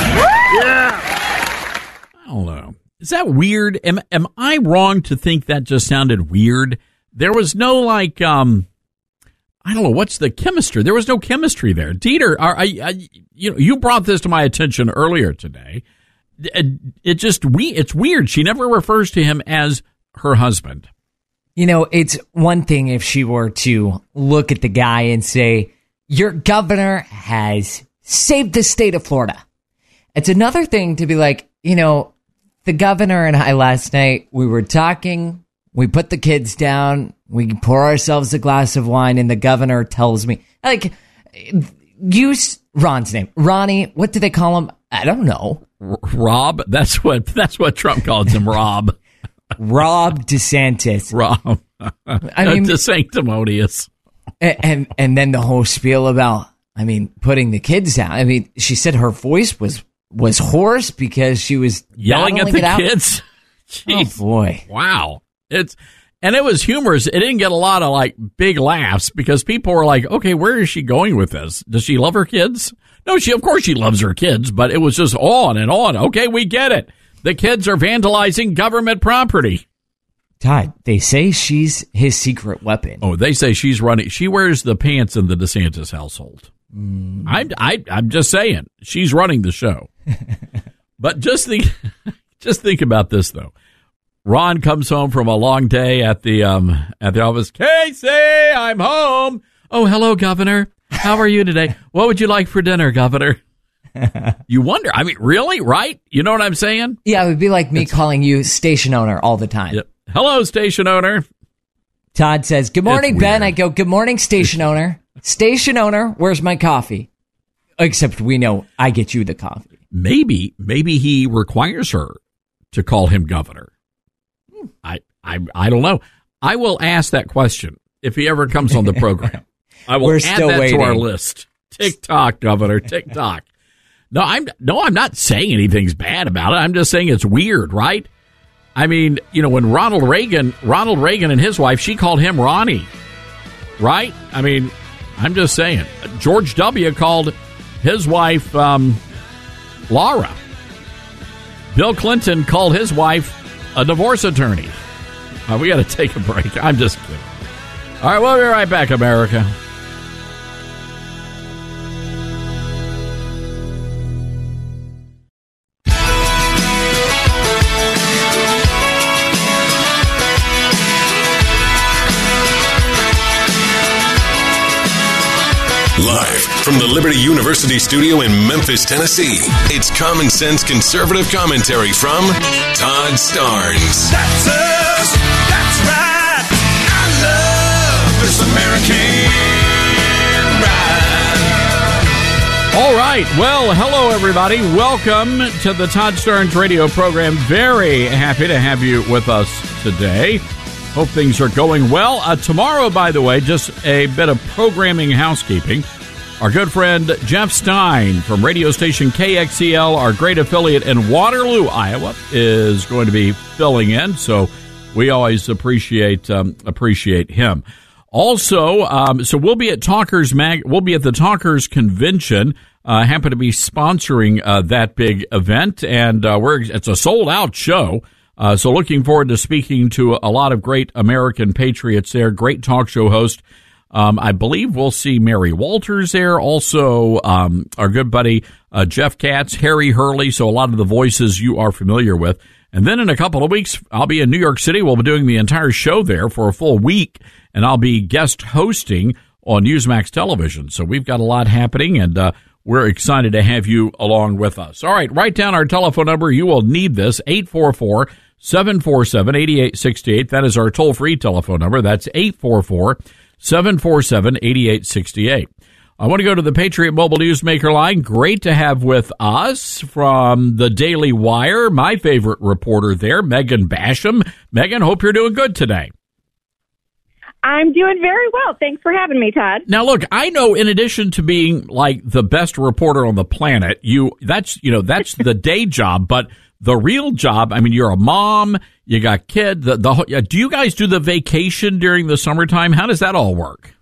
S4: Yeah. I don't know. Is that weird? Am I wrong to think that just sounded weird? There was no I don't know, what's the chemistry? There was no chemistry there. Dieter, you brought this to my attention earlier today. It's weird. She never refers to him as her husband.
S15: It's one thing if she were to look at the guy and say, your governor has saved the state of Florida. It's another thing to be like, the governor and I last night, we were talking, we put the kids down, we pour ourselves a glass of wine, and the governor tells me, use Ron's name. Ronnie, what do they call him? I don't know.
S4: Rob? That's what Trump calls him, Rob.
S15: Rob DeSantis.
S4: Rob. I mean, DeSanctimonious.
S15: And then the whole spiel about, putting the kids down. She said her voice was hoarse because she was
S4: yelling at the kids. Jeez.
S15: Oh boy.
S4: Wow. It was humorous. It didn't get a lot of big laughs because people were like, okay, where is she going with this? Does she love her kids? No, of course she loves her kids, but it was just on and on. Okay, we get it. The kids are vandalizing government property.
S15: Todd, they say she's his secret weapon.
S4: Oh, they say she's running. She wears the pants in the DeSantis household. I'm just saying she's running the show. But just think about this though. Ron comes home from a long day at the office. Casey, I'm home. Oh, hello, Governor. How are you today? What would you like for dinner, Governor? You wonder. I mean, really? Right? You know what I'm saying?
S15: Yeah, it would be like me calling you station owner all the time.
S4: Yep. Hello, station owner.
S15: Todd says, good morning, Ben. I go, good morning, station owner. Station owner, where's my coffee? Except we know I get you the coffee.
S4: Maybe he requires her to call him governor. I don't know. I will ask that question if he ever comes on the program. I will add that
S15: waiting.
S4: to our list. TikTok, Governor, TikTok. No, I'm not saying anything's bad about it. I'm just saying it's weird, right? I mean, you know, when Ronald Reagan and his wife, she called him Ronnie, right? I mean, I'm just saying. George W. called his wife Laura. Bill Clinton called his wife a divorce attorney. We got to take a break. I'm just kidding. All right, we'll be right back, America.
S2: Live from the Liberty University studio in Memphis, Tennessee, it's common sense conservative commentary from Todd Starnes.
S3: That's us. That's right. I love this American ride.
S4: All right. Well, hello, everybody. Welcome to the Todd Starnes radio program. Very happy to have you with us today. Hope things are going well. Tomorrow, by the way, just a bit of programming housekeeping. Our good friend Jeff Stein from radio station KXEL, our great affiliate in Waterloo, Iowa, is going to be filling in. So we always appreciate him. Also, so we'll be at we'll be at the Talkers Convention. Happen to be sponsoring that big event, and it's a sold out show. So looking forward to speaking to a lot of great American patriots there. Great talk show host. I believe we'll see Mary Walters there. Also, our good buddy Jeff Katz, Harry Hurley. So a lot of the voices you are familiar with. And then in a couple of weeks, I'll be in New York City. We'll be doing the entire show there for a full week, and I'll be guest hosting on Newsmax Television. So we've got a lot happening, and we're excited to have you along with us. All right, write down our telephone number. You will need this, 844-747-8868. That is our toll-free telephone number. That's 844-747-8868. I want to go to the Patriot Mobile Newsmaker line. Great to have with us from the Daily Wire, my favorite reporter there, Megan Basham. Megan, hope you're doing good today.
S16: I'm doing very well. Thanks for having me, Todd.
S4: Now, look, I know in addition to being like the best reporter on the planet, that's the day job, but the real job, I mean, you're a mom, you got kids. Do you guys do the vacation during the summertime? How does that all work?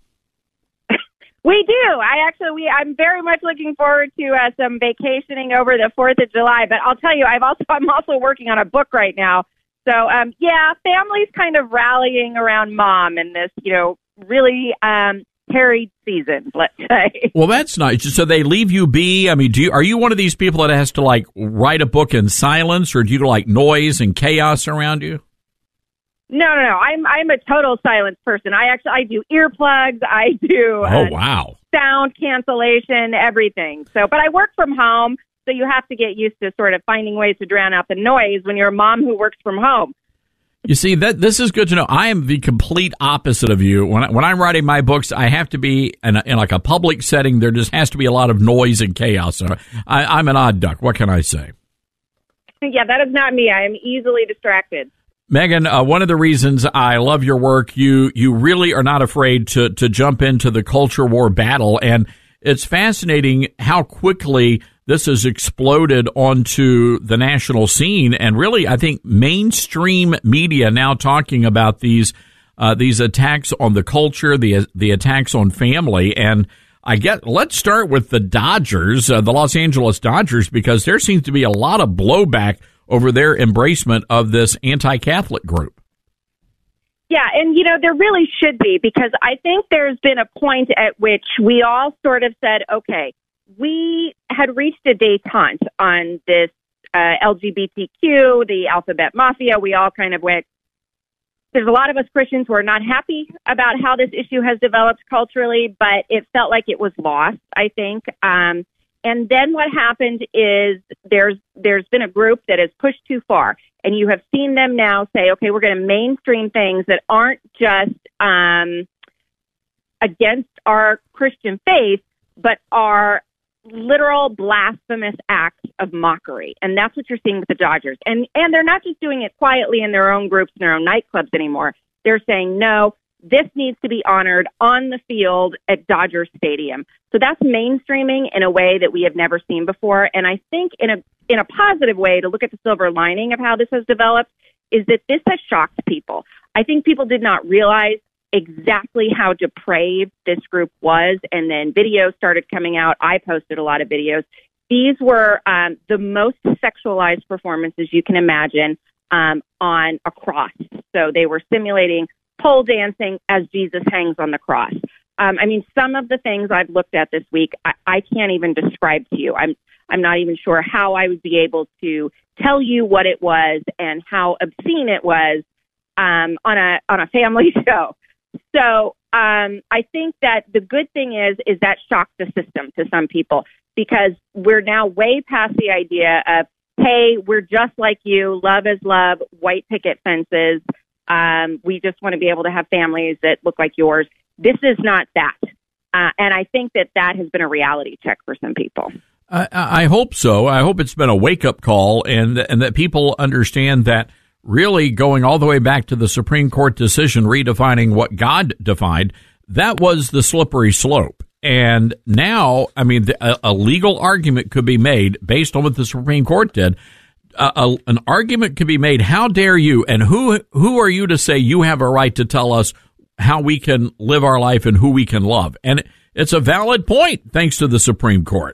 S16: We do. I'm very much looking forward to some vacationing over the 4th of July, but I'll tell you, I'm also working on a book right now. So, family's kind of rallying around mom in this, really harried season, let's say.
S4: Well, that's nice. So they leave you be? I mean, are you one of these people that has to, like, write a book in silence, or do you like noise and chaos around you?
S16: No. I'm a total silence person. I do earplugs. I do
S4: wow,
S16: sound cancellation, everything. So, but I work from home. So you have to get used to sort of finding ways to drown out the noise when you're a mom who works from home.
S4: You see, this is good to know. I am the complete opposite of you. When I'm writing my books, I have to be in like a public setting. There just has to be a lot of noise and chaos. So I'm an odd duck. What can I say?
S16: Yeah, that is not me. I am easily distracted.
S4: Megan, one of the reasons I love your work, you really are not afraid to jump into the culture war battle, and it's fascinating how quickly this has exploded onto the national scene, and really, I think mainstream media now talking about these attacks on the culture, the attacks on family, and let's start with the Dodgers, the Los Angeles Dodgers, because there seems to be a lot of blowback over their embracement of this anti-Catholic group.
S16: Yeah, and there really should be, because I think there's been a point at which we all sort of said, okay, we had reached a détente on this LGBTQ, the alphabet mafia, we all kind of went, there's a lot of us Christians who are not happy about how this issue has developed culturally, but it felt like it was lost, I think. And then what happened is there's been a group that has pushed too far, and you have seen them now say, okay, we're going to mainstream things that aren't just against our Christian faith, but are literal blasphemous acts of mockery. And that's what you're seeing with the Dodgers. And they're not just doing it quietly in their own groups, in their own nightclubs anymore. They're saying, no, this needs to be honored on the field at Dodger Stadium. So that's mainstreaming in a way that we have never seen before. And I think in a positive way to look at the silver lining of how this has developed is that this has shocked people. I think people did not realize exactly how depraved this group was, and then videos started coming out. I posted a lot of videos. These were the most sexualized performances you can imagine on a cross. So they were simulating pole dancing as Jesus hangs on the cross. I mean, some of the things I've looked at this week, I can't even describe to you. I'm not even sure how I would be able to tell you what it was and how obscene it was on a family show. So I think that the good thing is that shocked the system to some people, because we're now way past the idea of, hey, we're just like you, love is love, white picket fences. We just want to be able to have families that look like yours. This is not that. And I think that has been a reality check for some people.
S4: I hope so. I hope it's been a wake-up call, and that people understand that really going all the way back to the Supreme Court decision redefining what God defined, that was the slippery slope. And now, I mean, a legal argument could be made based on what the Supreme Court did. An argument could be made, how dare you, and who are you to say you have a right to tell us how we can live our life and who we can love? And it's a valid point, thanks to the Supreme Court.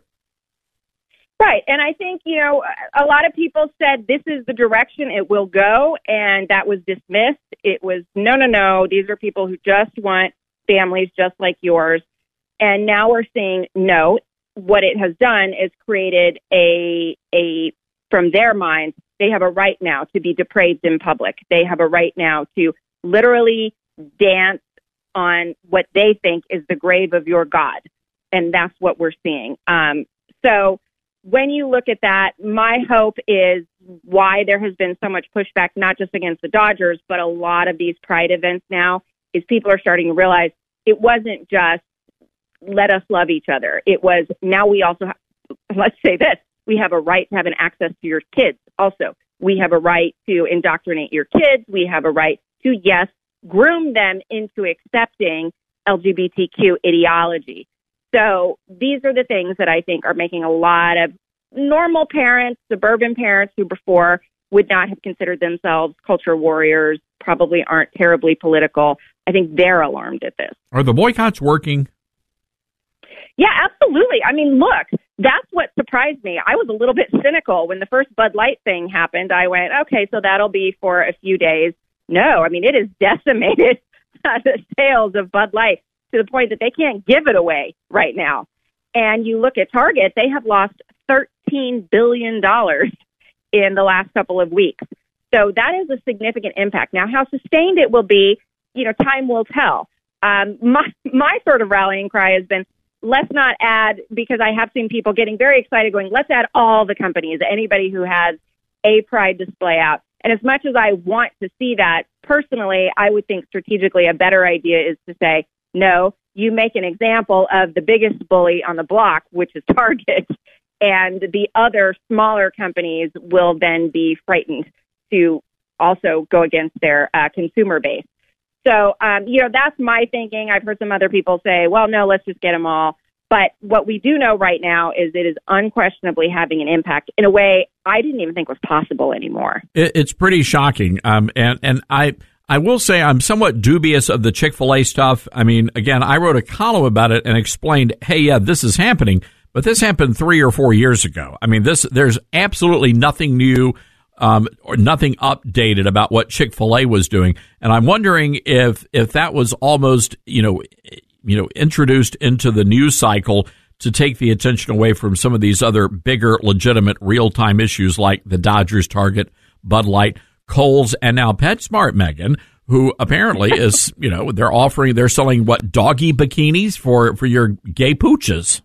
S16: Right. And I think, a lot of people said this is the direction it will go, and that was dismissed. It was, no, these are people who just want families just like yours. And now we're seeing, no, what it has done is created a from their minds, they have a right now to be depraved in public. They have a right now to literally dance on what they think is the grave of your God. And that's what we're seeing. So when you look at that, my hope is why there has been so much pushback, not just against the Dodgers, but a lot of these pride events now, is people are starting to realize it wasn't just let us love each other. It was, now we also have, let's say this, we have a right to have an access to your kids. Also, we have a right to indoctrinate your kids. We have a right to, yes, groom them into accepting LGBTQ ideology. So these are the things that I think are making a lot of normal parents, suburban parents who before would not have considered themselves culture warriors, probably aren't terribly political. I think they're alarmed at this.
S4: Are the boycotts working?
S16: Yeah, absolutely. I mean, look, that's what surprised me. I was a little bit cynical when the first Bud Light thing happened. I went, okay, so that'll be for a few days. No, I mean, it has decimated the sales of Bud Light to the point that they can't give it away right now. And you look at Target, they have lost $13 billion in the last couple of weeks. So that is a significant impact. Now, how sustained it will be, time will tell. My sort of rallying cry has been, let's not add, because I have seen people getting very excited going, let's add all the companies, anybody who has a pride display out. And as much as I want to see that, personally, I would think strategically a better idea is to say, no, you make an example of the biggest bully on the block, which is Target, and the other smaller companies will then be frightened to also go against their consumer base. So, that's my thinking. I've heard some other people say, well, no, let's just get them all. But what we do know right now is it is unquestionably having an impact in a way I didn't even think was possible anymore.
S4: It's pretty shocking. And I will say I'm somewhat dubious of the Chick-fil-A stuff. I mean, again, I wrote a column about it and explained, hey, yeah, this is happening, but this happened 3 or 4 years ago. I mean, there's absolutely nothing new or nothing updated about what Chick-fil-A was doing. And I'm wondering if that was almost, introduced into the news cycle to take the attention away from some of these other bigger, legitimate, real-time issues like the Dodgers, Target, Bud Light, Kohl's, and now PetSmart, Megan, who apparently is, they're selling what, doggy bikinis for your gay pooches.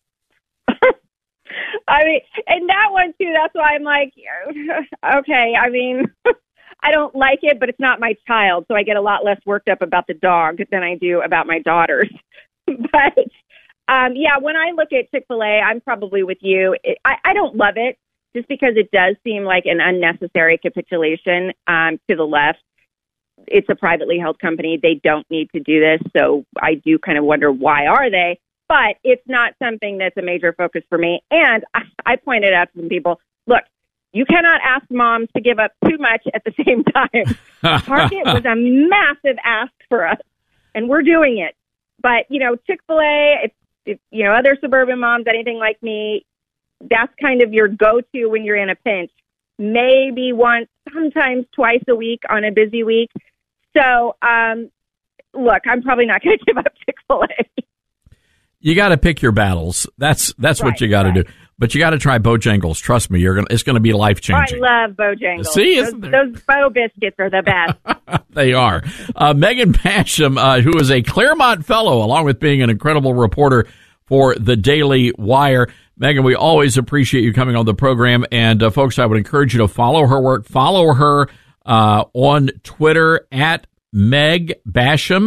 S16: I mean, and that one too, that's why I'm like, okay, I mean, I don't like it, but it's not my child, so I get a lot less worked up about the dog than I do about my daughters. But, yeah, when I look at Chick-fil-A, I'm probably with you. I don't love it just because it does seem like an unnecessary capitulation to the left. It's a privately held company. They don't need to do this, so I do kind of wonder why are they. But it's not something that's a major focus for me. And I pointed out to some people, look, you cannot ask moms to give up too much at the same time. Target was a massive ask for us, and we're doing it. But, Chick-fil-A, if other suburban moms, anything like me, that's kind of your go-to when you're in a pinch. Maybe once, sometimes twice a week on a busy week. So, look, I'm probably not going to give up Chick-fil-A.
S4: You got to pick your battles. That's right, what you got to do. But you got to try Bojangles. Trust me, it's going to be life changing.
S16: I love Bojangles.
S4: See,
S16: those Bo biscuits are the best.
S4: They are. Megan Basham, who is a Claremont Fellow, along with being an incredible reporter for the Daily Wire. Megan, we always appreciate you coming on the program. And folks, I would encourage you to follow her work. Follow her on Twitter at Meg Basham,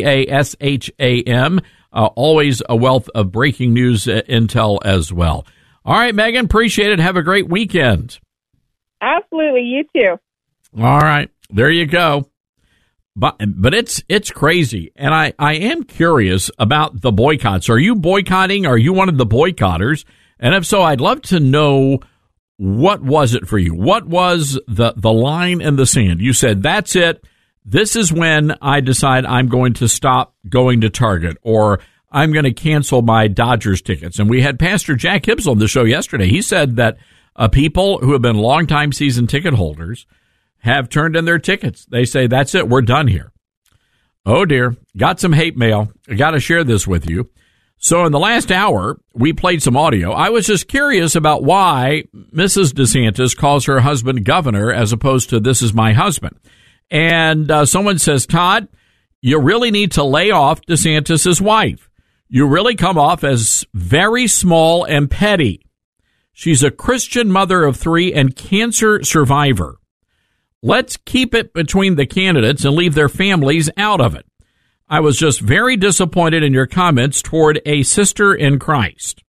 S4: Basham. Always a wealth of breaking news intel as well. All right, Megan, appreciate it. Have a great weekend.
S16: Absolutely. You too.
S4: All right. There you go. But it's crazy. And I am curious about the boycotts. Are you boycotting? Are you one of the boycotters? And if so, I'd love to know, what was it for you? What was the line in the sand? You said, that's it. This is when I decide I'm going to stop going to Target, or I'm going to cancel my Dodgers tickets. And we had Pastor Jack Hibbs on the show yesterday. He said that people who have been longtime season ticket holders have turned in their tickets. They say, that's it, we're done here. Oh, dear. Got some hate mail. I got to share this with you. So in the last hour, we played some audio. I was just curious about why Mrs. DeSantis calls her husband governor as opposed to this is my husband. And someone says, Todd, you really need to lay off DeSantis' wife. You really come off as very small and petty. She's a Christian mother of 3 and cancer survivor. Let's keep it between the candidates and leave their families out of it. I was just very disappointed in your comments toward a sister in Christ.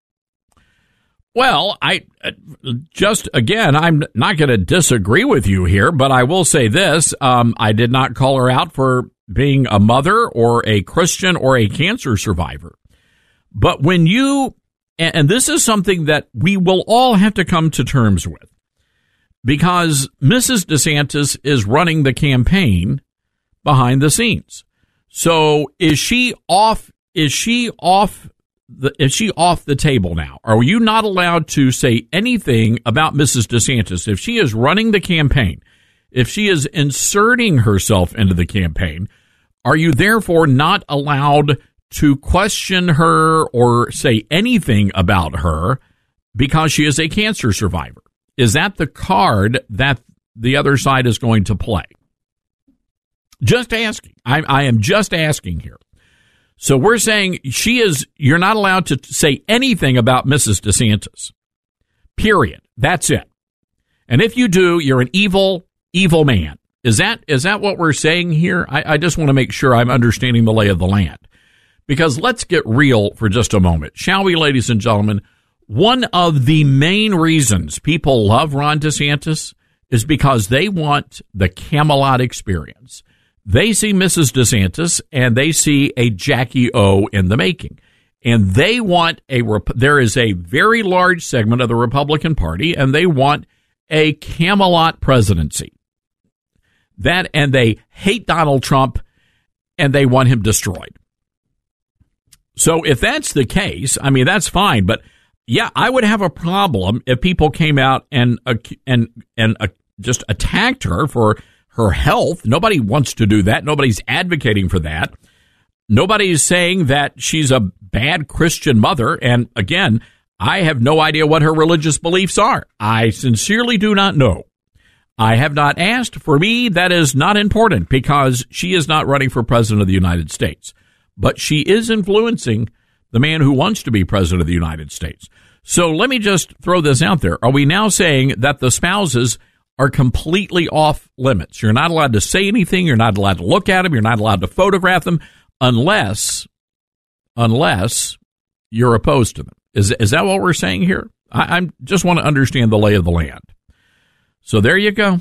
S4: Well, I'm not going to disagree with you here, but I will say this. I did not call her out for being a mother or a Christian or a cancer survivor. But when and this is something that we will all have to come to terms with, because Mrs. DeSantis is running the campaign behind the scenes. So is she off the table now? Are you not allowed to say anything about Mrs. DeSantis? If she is running the campaign, if she is inserting herself into the campaign, are you therefore not allowed to question her or say anything about her because she is a cancer survivor? Is that the card that the other side is going to play? Just asking. I am just asking here. So we're saying you're not allowed to say anything about Mrs. DeSantis. Period. That's it. And if you do, you're an evil, evil man. Is that what we're saying here? I just want to make sure I'm understanding the lay of the land. Because let's get real for just a moment. Shall we, ladies and gentlemen? One of the main reasons people love Ron DeSantis is because they want the Camelot experience. They see Mrs. DeSantis and they see a Jackie O in the making. And they want there is a very large segment of the Republican Party, and they want a Camelot presidency. And they hate Donald Trump, and they want him destroyed. So if that's the case, I mean, that's fine. But yeah, I would have a problem if people came out and just attacked her for her health. Nobody wants to do that. Nobody's advocating for that. Nobody's saying that she's a bad Christian mother. And again, I have no idea what her religious beliefs are. I sincerely do not know. I have not asked. For me, that is not important because she is not running for president of the United States. But she is influencing the man who wants to be president of the United States. So let me just throw this out there. Are we now saying that the spouses are completely off limits? You're not allowed to say anything. You're not allowed to look at them. You're not allowed to photograph them unless you're opposed to them. Is that what we're saying here? I just want to understand the lay of the land. So there you go.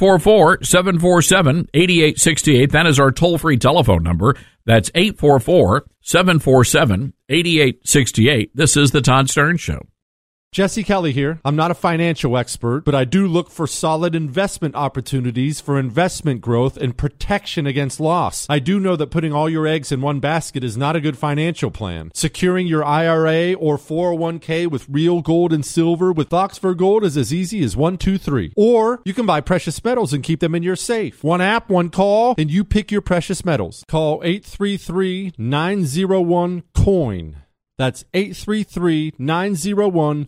S4: 844-747-8868. That is our toll-free telephone number. That's 844-747-8868. This is the Todd Stern Show.
S17: Jesse Kelly here. I'm not a financial expert, but I do look for solid investment opportunities for investment growth and protection against loss. I do know that putting all your eggs in one basket is not a good financial plan. Securing your IRA or 401k with real gold and silver with Oxford Gold is as easy as 1, 2, 3. Or you can buy precious metals and keep them in your safe. One app, one call, and you pick your precious metals. Call 833-901-COIN. That's 833-901-COIN.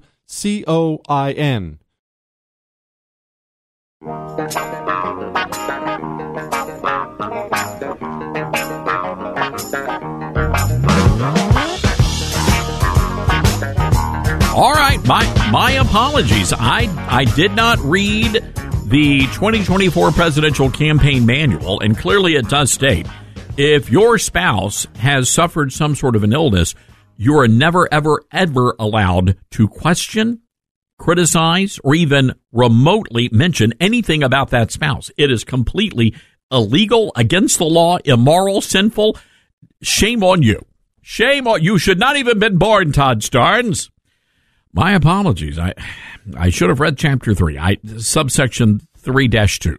S4: All right, my apologies. I did not read the 2024 presidential campaign manual, and clearly it does state if your spouse has suffered some sort of an illness, you are never, ever, ever allowed to question, criticize, or even remotely mention anything about that spouse. It is completely illegal, against the law, immoral, sinful. Shame on you. Shame on you. Should not even been born, Todd Starnes. My apologies. I should have read chapter 3. Subsection 3-2.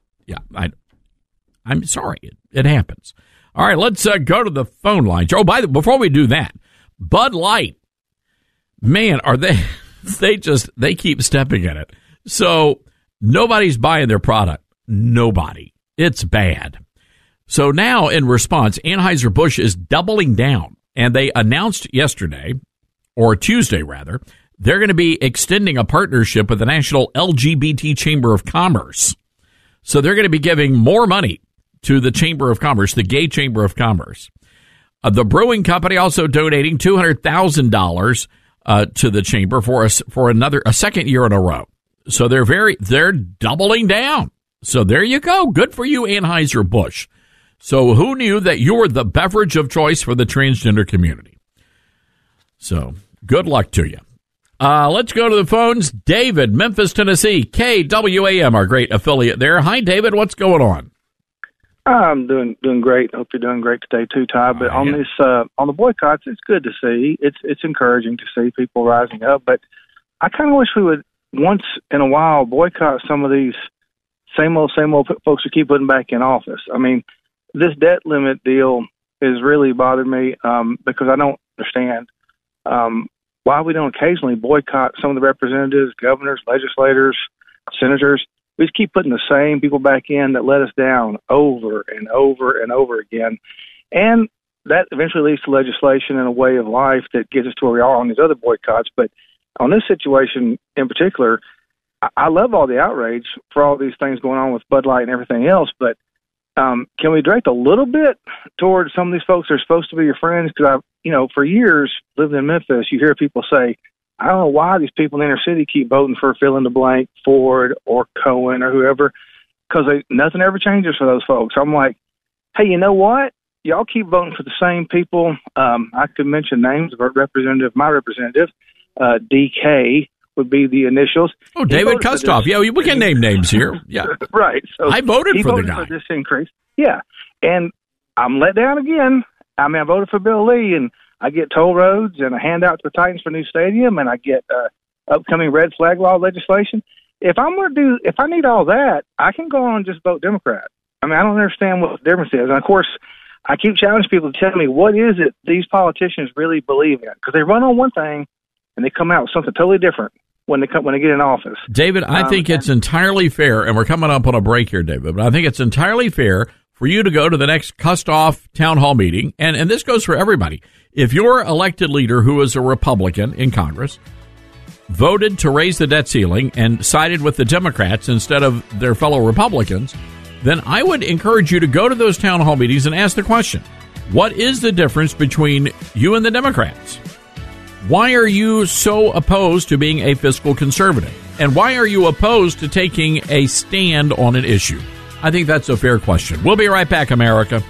S4: I'm sorry. It happens. All right, let's go to the phone line. Oh, before we do that, Bud Light, man, are they keep stepping in it. So nobody's buying their product. Nobody. It's bad. So now in response, Anheuser-Busch is doubling down, and they announced yesterday, or Tuesday rather, they're going to be extending a partnership with the National LGBT Chamber of Commerce. So they're going to be giving more money to the Chamber of Commerce, the Gay Chamber of Commerce. The brewing company also donating $200,000 to the chamber for a second year in a row. So they're doubling down. So there you go. Good for you, Anheuser-Busch. So who knew that you were the beverage of choice for the transgender community? So good luck to you. Let's go to the phones. David, Memphis, Tennessee, KWAM, our great affiliate there. Hi, David. What's going on?
S18: I'm doing great. Hope you're doing great today too, Todd. But on the boycotts, it's good to see. It's encouraging to see people rising up. But I kind of wish we would once in a while boycott some of these same old folks who keep putting back in office. I mean, this debt limit deal is really bothered me because I don't understand why we don't occasionally boycott some of the representatives, governors, legislators, senators. We just keep putting the same people back in that let us down over and over and over again. And that eventually leads to legislation and a way of life that gets us to where we are on these other boycotts. But on this situation in particular, I love all the outrage for all these things going on with Bud Light and everything else. But can we direct a little bit towards some of these folks that are supposed to be your friends? Because for years living in Memphis, you hear people say, I don't know why these people in the inner city keep voting for fill in the blank, Ford or Cohen or whoever, because nothing ever changes for those folks. I'm like, hey, you know what? Y'all keep voting for the same people. I could mention names of my representative, DK would be the initials.
S4: Oh, David Kustoff. Yeah, we can name names here. Yeah,
S18: right. So
S4: I voted for the guy.
S18: For this increase. Yeah, and I'm let down again. I mean, I voted for Bill Lee, and I get toll roads and a handout to the Titans for new stadium, and I get upcoming red flag law legislation. If I need all that, I can go on and just vote Democrat. I mean, I don't understand what the difference is. And of course, I keep challenging people to tell me what is it these politicians really believe in, because they run on one thing and they come out with something totally different when they get in office.
S4: David, I think it's entirely fair, and we're coming up on a break here, David, but I think it's entirely fair for you to go to the next Kustoff town hall meeting, and this goes for everybody. If your elected leader, who is a Republican in Congress, voted to raise the debt ceiling and sided with the Democrats instead of their fellow Republicans, then I would encourage you to go to those town hall meetings and ask the question, what is the difference between you and the Democrats? Why are you so opposed to being a fiscal conservative? And why are you opposed to taking a stand on an issue? I think that's a fair question. We'll be right back, America.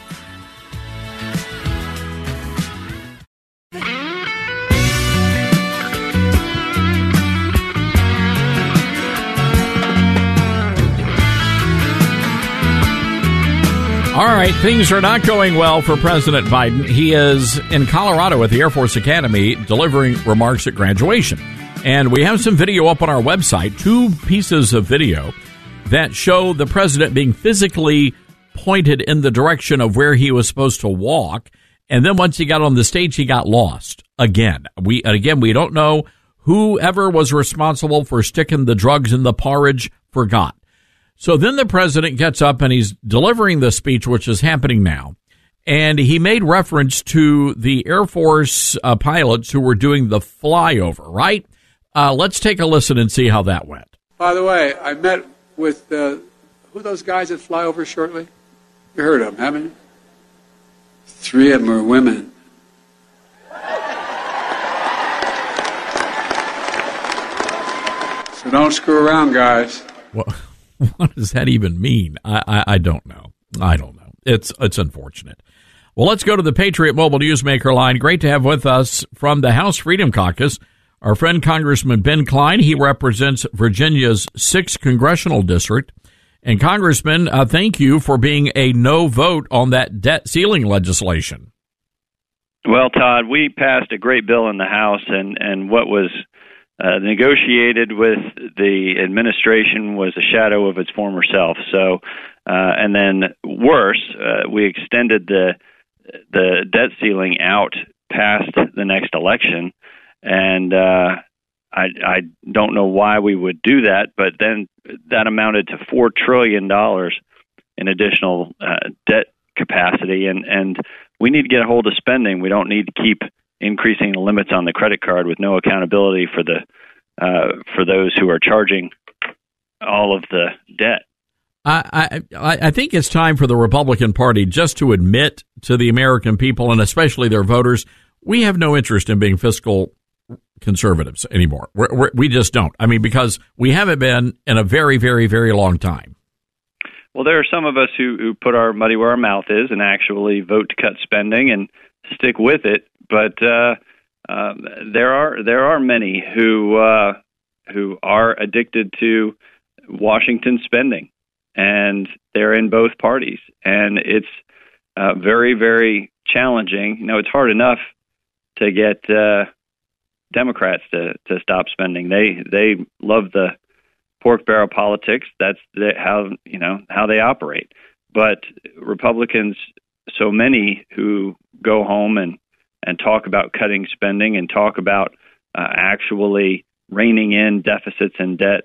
S4: All right, things are not going well for President Biden. He is in Colorado at the Air Force Academy delivering remarks at graduation. And we have some video up on our website, 2 pieces of video that show the president being physically pointed in the direction of where he was supposed to walk. And then once he got on the stage, he got lost again. We don't know whoever was responsible for sticking the drugs in the porridge forgot. So then the president gets up and he's delivering the speech, which is happening now. And he made reference to the Air Force pilots who were doing the flyover, right? Let's take a listen and see how that went.
S19: By the way, I met with who are those guys that fly over shortly? You heard of them, haven't you? 3 of them are women. So don't screw around, guys.
S4: What does that even mean? I don't know. It's unfortunate. Well, let's go to the Patriot Mobile Newsmaker line. Great to have with us from the House Freedom Caucus our friend Congressman Ben Cline. He represents Virginia's 6th congressional district. And Congressman, thank you for being a no vote on that debt ceiling legislation.
S20: Well, Todd, we passed a great bill in the House, and what was negotiated with the administration was a shadow of its former self. So, and then worse, we extended the debt ceiling out past the next election, and I don't know why we would do that, but then that amounted to $4 trillion in additional debt capacity, and we need to get a hold of spending. We don't need to keep increasing the limits on the credit card with no accountability for those who are charging all of the debt.
S4: I think it's time for the Republican Party just to admit to the American people, and especially their voters, we have no interest in being fiscal conservatives anymore. We just don't. I mean, because we haven't been in a very, very, very long time.
S20: Well, there are some of us who put our money where our mouth is and actually vote to cut spending and stick with it. But there are many who are addicted to Washington spending, and they're in both parties, and it's very, very challenging. You know, it's hard enough to get Democrats to stop spending. They love the pork barrel politics. That's how they operate. But Republicans, so many who go home and talk about cutting spending and talk about actually reining in deficits and debt,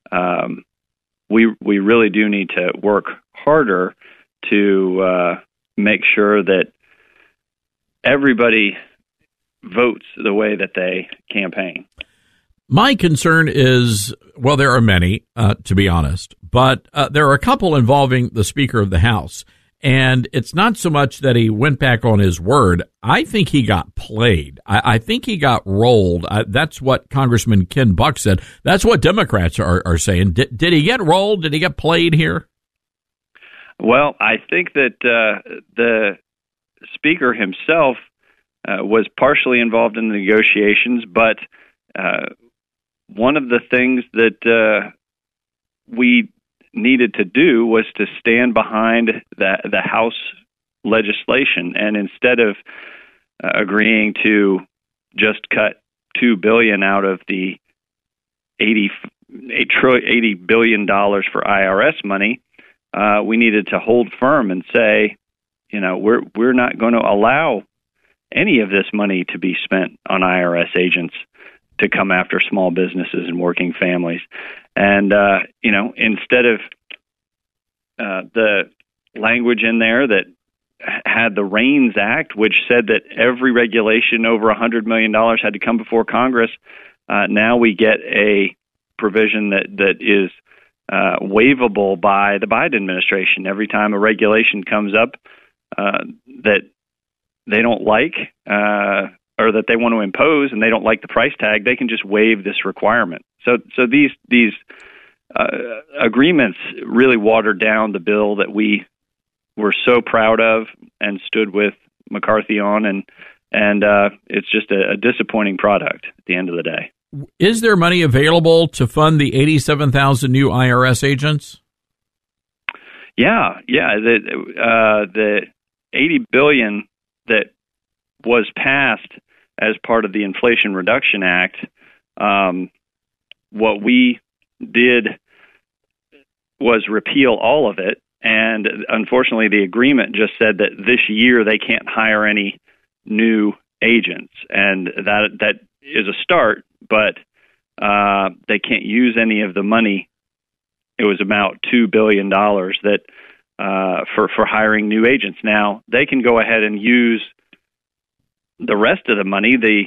S20: we really do need to work harder to make sure that everybody votes the way that they campaign.
S4: My concern is, well, there are many, to be honest, but there are a couple involving the Speaker of the House. And it's not so much that he went back on his word. I think he got played. I think he got rolled. That's what Congressman Ken Buck said. That's what Democrats are saying. Did he get rolled? Did he get played here?
S20: Well, I think that the Speaker himself was partially involved in the negotiations, but one of the things that we needed to do was to stand behind the House legislation, and instead of agreeing to just cut $2 billion out of the $80 billion for IRS money, we needed to hold firm and say, we're not going to allow any of this money to be spent on IRS agents to come after small businesses and working families. And, instead of the language in there that had the REINS Act, which said that every regulation over $100 million had to come before Congress. Now we get a provision that is waivable by the Biden administration. Every time a regulation comes up that they don't like or that they want to impose and they don't like the price tag, they can just waive this requirement. So these agreements really watered down the bill that we were so proud of and stood with McCarthy on, and it's just a disappointing product at the end of the day.
S4: Is there money available to fund the 87,000 new IRS agents?
S20: Yeah. The $80 billion that was passed as part of the Inflation Reduction Act. What we did was repeal all of it. And unfortunately, the agreement just said that this year they can't hire any new agents, and that is a start. But they can't use any of the money. It was about $2 billion that for hiring new agents. Now they can go ahead and use the rest of the money, the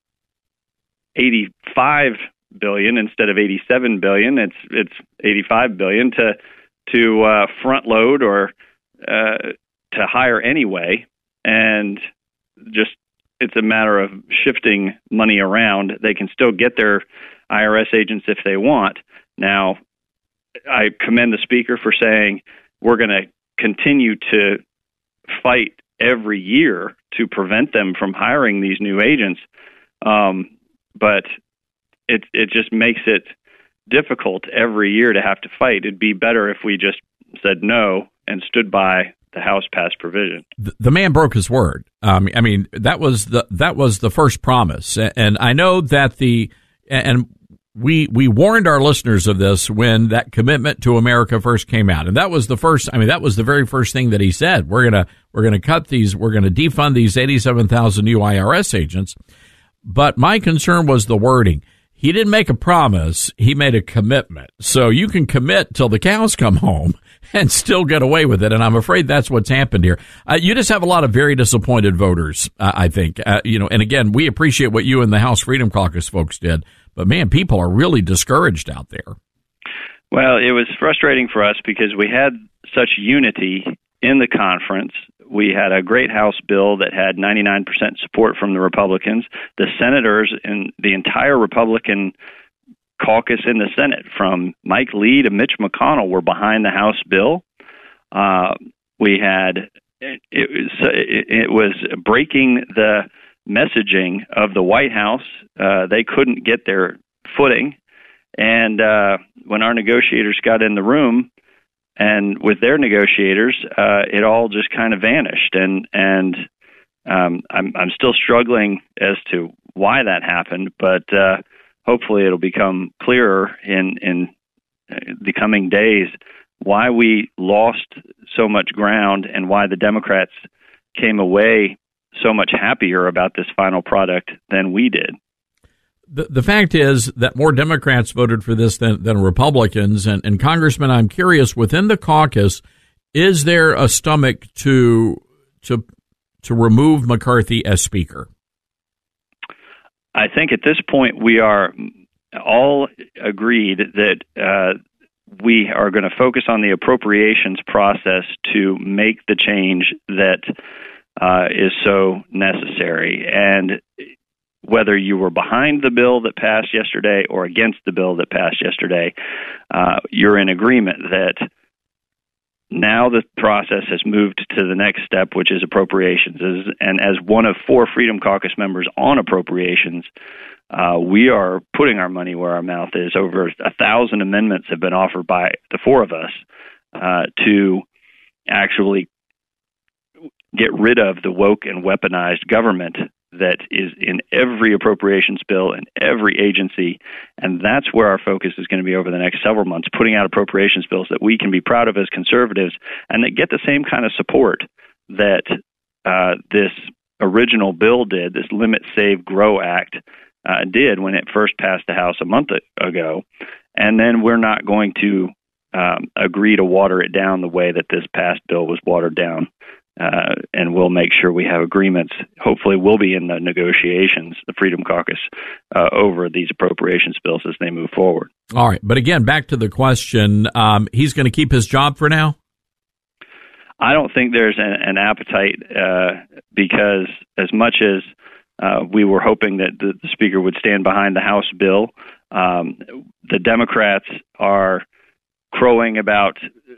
S20: $85 billion instead of $87 billion. It's $85 billion to front load or to hire anyway, and just it's a matter of shifting money around. They can still get their IRS agents if they want. Now, I commend the Speaker for saying we're going to continue to fight every year to prevent them from hiring these new agents, but it just makes it difficult every year to have to fight. It'd be better if we just said no and stood by the House passed provision.
S4: The man broke his word. I mean, that was the first promise, and I know that we warned our listeners of this when that commitment to America first came out, and that was the first. I mean, that was the very first thing that he said. We're gonna cut these. We're gonna defund these 87,000 new IRS agents. But my concern was the wording. He didn't make a promise. He made a commitment. So you can commit till the cows come home and still get away with it. And I'm afraid that's what's happened here. You just have a lot of very disappointed voters, I think. And again, we appreciate what you and the House Freedom Caucus folks did. But, man, people are really discouraged out there.
S20: Well, it was frustrating for us because we had such unity in the conference. We had a great House bill that had 99% support from the Republicans. The senators and the entire Republican caucus in the Senate, from Mike Lee to Mitch McConnell, were behind the House bill. It was breaking the messaging of the White House. They couldn't get their footing. And when our negotiators got in the room, and with their negotiators, it all just kind of vanished. And I'm still struggling as to why that happened, but hopefully it'll become clearer in the coming days why we lost so much ground and why the Democrats came away so much happier about this final product than we did.
S4: The fact is that more Democrats voted for this than Republicans. And Congressman, I'm curious, within the caucus, is there a stomach to remove McCarthy as Speaker?
S20: I think at this point we are all agreed that we are going to focus on the appropriations process to make the change that is so necessary. And whether you were behind the bill that passed yesterday or against the bill that passed yesterday, you're in agreement that now the process has moved to the next step, which is appropriations. And as one of 4 Freedom Caucus members on appropriations, we are putting our money where our mouth is. Over 1,000 amendments have been offered by the 4 of us to actually get rid of the woke and weaponized government that is in every appropriations bill in every agency. And that's where our focus is going to be over the next several months, putting out appropriations bills that we can be proud of as conservatives and that get the same kind of support that this original bill did, this Limit, Save, Grow Act did when it first passed the House a month ago. And then we're not going to agree to water it down the way that this past bill was watered down. And we'll make sure we have agreements. Hopefully, we'll be in the negotiations, the Freedom Caucus, over these appropriations bills as they move forward.
S4: All right. But again, back to the question, he's going to keep his job for now?
S20: I don't think there's an appetite because as much as we were hoping that the Speaker would stand behind the House bill, the Democrats are crowing about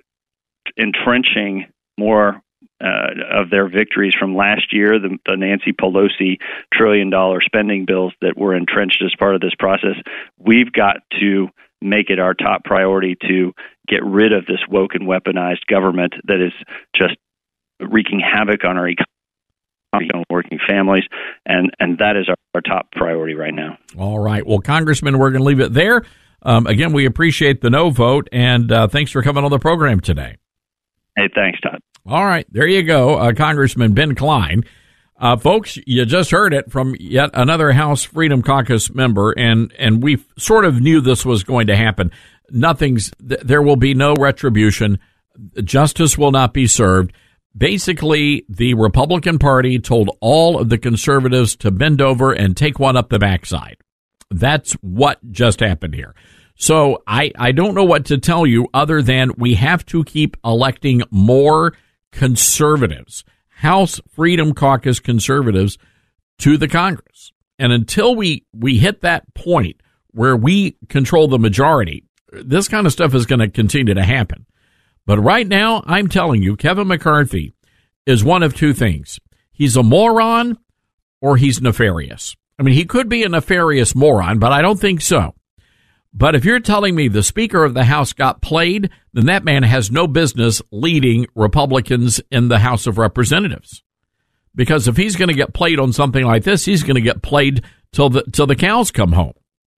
S20: entrenching more of their victories from last year, the Nancy Pelosi $1 trillion spending bills that were entrenched as part of this process. We've got to make it our top priority to get rid of this woke and weaponized government that is just wreaking havoc on our economy, on working families, and that is our top priority right now.
S4: All right. Well, Congressman, we're going to leave it there. Again, we appreciate the no vote, and thanks for coming on the program today.
S20: Hey, thanks, Todd.
S4: All right, there you go, Congressman Ben Cline. Folks, you just heard it from yet another House Freedom Caucus member, and we sort of knew this was going to happen. There will be no retribution. Justice will not be served. Basically, the Republican Party told all of the conservatives to bend over and take one up the backside. That's what just happened here. So I don't know what to tell you other than we have to keep electing more conservatives, House Freedom Caucus conservatives, to the Congress. And until we hit that point where we control the majority, this kind of stuff is going to continue to happen. But right now, I'm telling you, Kevin McCarthy is one of two things. He's a moron or he's nefarious. I mean, he could be a nefarious moron, but I don't think so. But if you're telling me the Speaker of the House got played, then that man has no business leading Republicans in the House of Representatives. Because if he's going to get played on something like this, he's going to get played till the cows come home.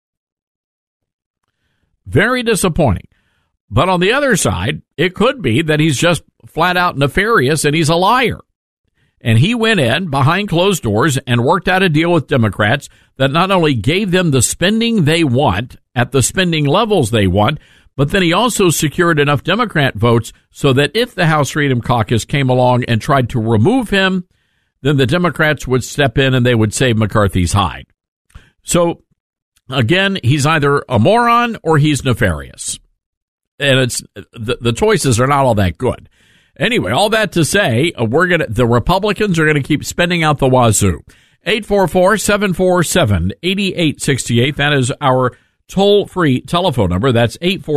S4: Very disappointing. But on the other side, it could be that he's just flat out nefarious and he's a liar. And he went in behind closed doors and worked out a deal with Democrats that not only gave them the spending they want at the spending levels they want, but then he also secured enough Democrat votes so that if the House Freedom Caucus came along and tried to remove him, then the Democrats would step in and they would save McCarthy's hide. So, again, he's either a moron or he's nefarious. And it's the choices are not all that good. Anyway, all that to say, the Republicans are going to keep spending out the wazoo. 844-747-8868. That is our toll-free telephone number. That's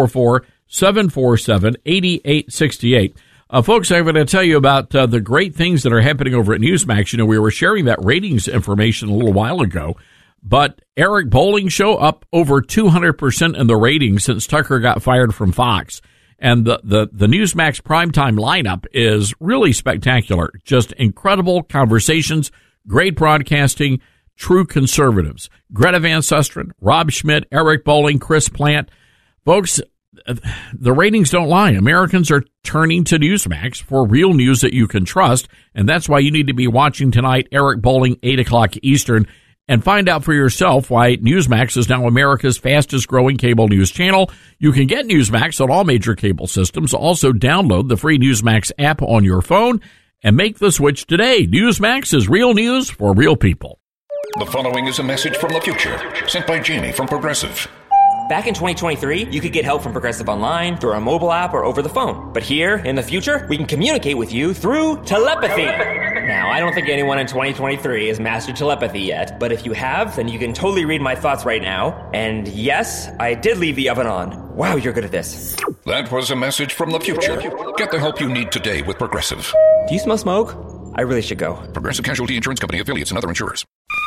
S4: 844-747-8868. Folks, I'm going to tell you about the great things that are happening over at Newsmax. You know, we were sharing that ratings information a little while ago, but Eric Bolling show up over 200% in the ratings since Tucker got fired from Fox. And the Newsmax primetime lineup is really spectacular. Just incredible conversations, great broadcasting, true conservatives. Greta Van Susteren, Rob Schmidt, Eric Bolling, Chris Plant. Folks, the ratings don't lie. Americans are turning to Newsmax for real news that you can trust, and that's why you need to be watching tonight, Eric Bolling, 8 o'clock Eastern, and find out for yourself why Newsmax is now America's fastest growing cable news channel. You can get Newsmax on all major cable systems. Also download the free Newsmax app on your phone and make the switch today. Newsmax is real news for real people.
S2: The following is a message from the future, sent by Jamie from Progressive.
S21: Back in 2023, you could get help from Progressive online, through our mobile app, or over the phone. But here, in the future, we can communicate with you through telepathy. Now, I don't think anyone in 2023 has mastered telepathy yet, but if you have, then you can totally read my thoughts right now. And yes, I did leave the oven on. Wow, you're good at this.
S2: That was a message from the future. Get the help you need today with Progressive.
S21: Do you smell smoke? I really should go.
S2: Progressive Casualty Insurance Company, affiliates, and other insurers.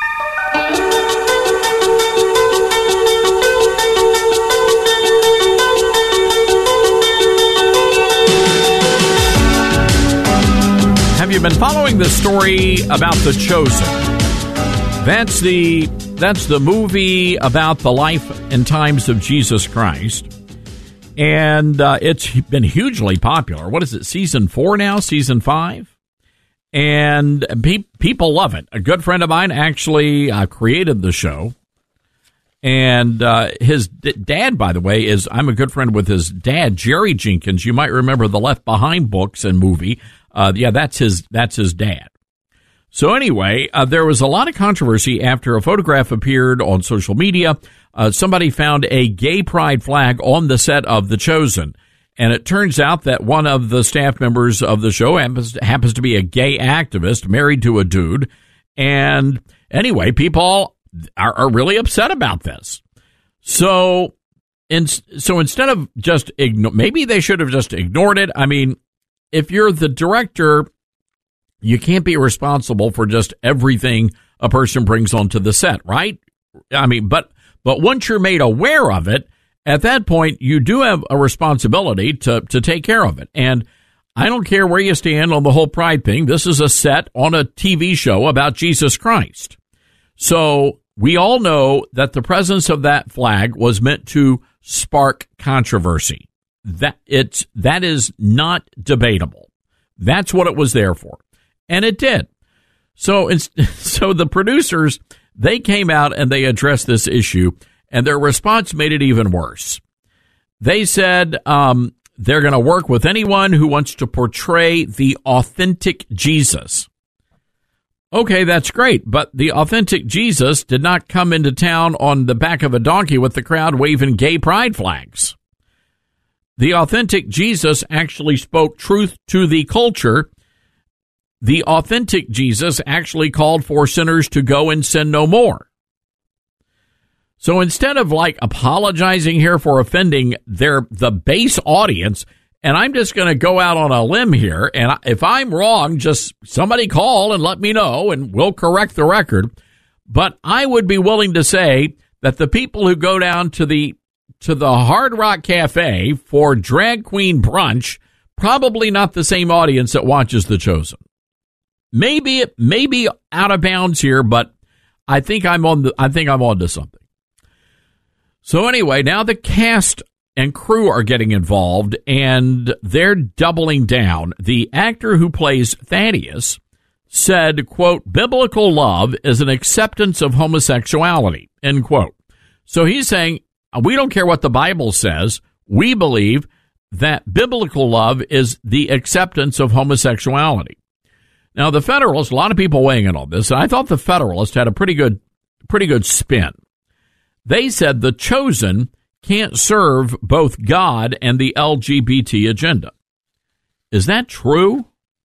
S4: Have you been following the story about The Chosen? That's the movie about the life and times of Jesus Christ. And it's been hugely popular. What is it, season 4 now? Season 5? And people love it. A good friend of mine actually created the show. And his dad, by the way, I'm a good friend with his dad, Jerry Jenkins. You might remember the Left Behind books and movie. That's his dad. So anyway, there was a lot of controversy after a photograph appeared on social media. Somebody found a gay pride flag on the set of The Chosen. And it turns out that one of the staff members of the show happens to be a gay activist married to a dude. And anyway, people are really upset about this. So instead of just maybe they should have just ignored it. I mean, if you're the director, you can't be responsible for just everything a person brings onto the set, right? I mean, but once you're made aware of it, at that point, you do have a responsibility to take care of it. And I don't care where you stand on the whole pride thing. This is a set on a TV show about Jesus Christ. So we all know that the presence of that flag was meant to spark controversy. That is not debatable. That's what it was there for. And it did. So the producers, they came out and they addressed this issue, and their response made it even worse. They said they're going to work with anyone who wants to portray the authentic Jesus. Okay, that's great, but the authentic Jesus did not come into town on the back of a donkey with the crowd waving gay pride flags. The authentic Jesus actually spoke truth to the culture. The authentic Jesus actually called for sinners to go and sin no more. So instead of apologizing here for offending the base audience, and I'm just going to go out on a limb here, and if I'm wrong, just somebody call and let me know, and we'll correct the record. But I would be willing to say that the people who go down to the Hard Rock Cafe for drag queen brunch, probably not the same audience that watches The Chosen. Maybe it may be out of bounds here, but I think I'm onto something. So anyway, now the cast and crew are getting involved, and they're doubling down. The actor who plays Thaddeus said, quote, "Biblical love is an acceptance of homosexuality," end quote. So he's saying, we don't care what the Bible says. We believe that biblical love is the acceptance of homosexuality. Now, the Federalist, a lot of people weighing in on this, and I thought the Federalist had a pretty good spin. They said The Chosen can't serve both God and the LGBT agenda. Is that true?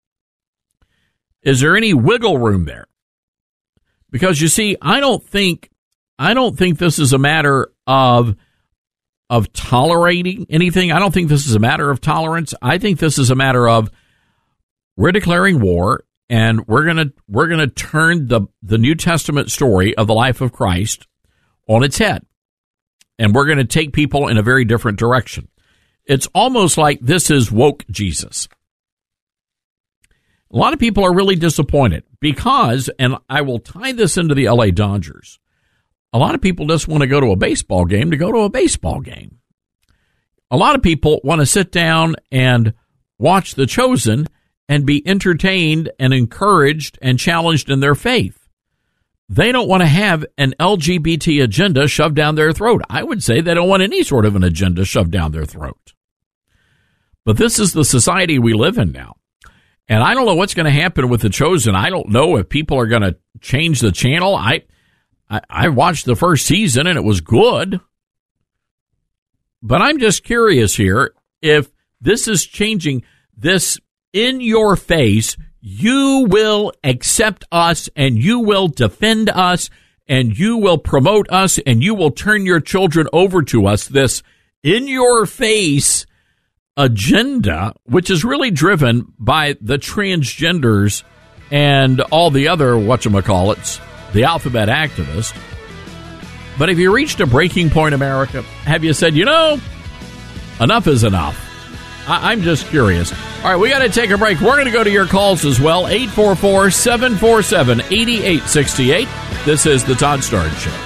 S4: Is there any wiggle room there? Because you see, I don't think this is a matter of tolerating anything. I don't think this is a matter of tolerance. I think this is a matter of we're declaring war, and we're gonna turn the New Testament story of the life of Christ on its head. And we're going to take people in a very different direction. It's almost like this is woke Jesus. A lot of people are really disappointed because, and I will tie this into the LA Dodgers, a lot of people just want to go to a baseball game to go to a baseball game. A lot of people want to sit down and watch The Chosen and be entertained and encouraged and challenged in their faith. They don't want to have an LGBT agenda shoved down their throat. I would say they don't want any sort of an agenda shoved down their throat. But this is the society we live in now. And I don't know what's going to happen with The Chosen. I don't know if people are going to change the channel. I watched the first season and it was good. But I'm just curious here if this is changing this in your face. You will accept us, and you will defend us, and you will promote us, and you will turn your children over to us. This in-your-face agenda, which is really driven by the transgenders and all the other whatchamacallits, the alphabet activists. But have you reached a breaking point, America? Have you said, enough is enough? I'm just curious. All right, we got to take a break. We're going to go to your calls as well. 844-747-8868. This is the Todd Starnes Show.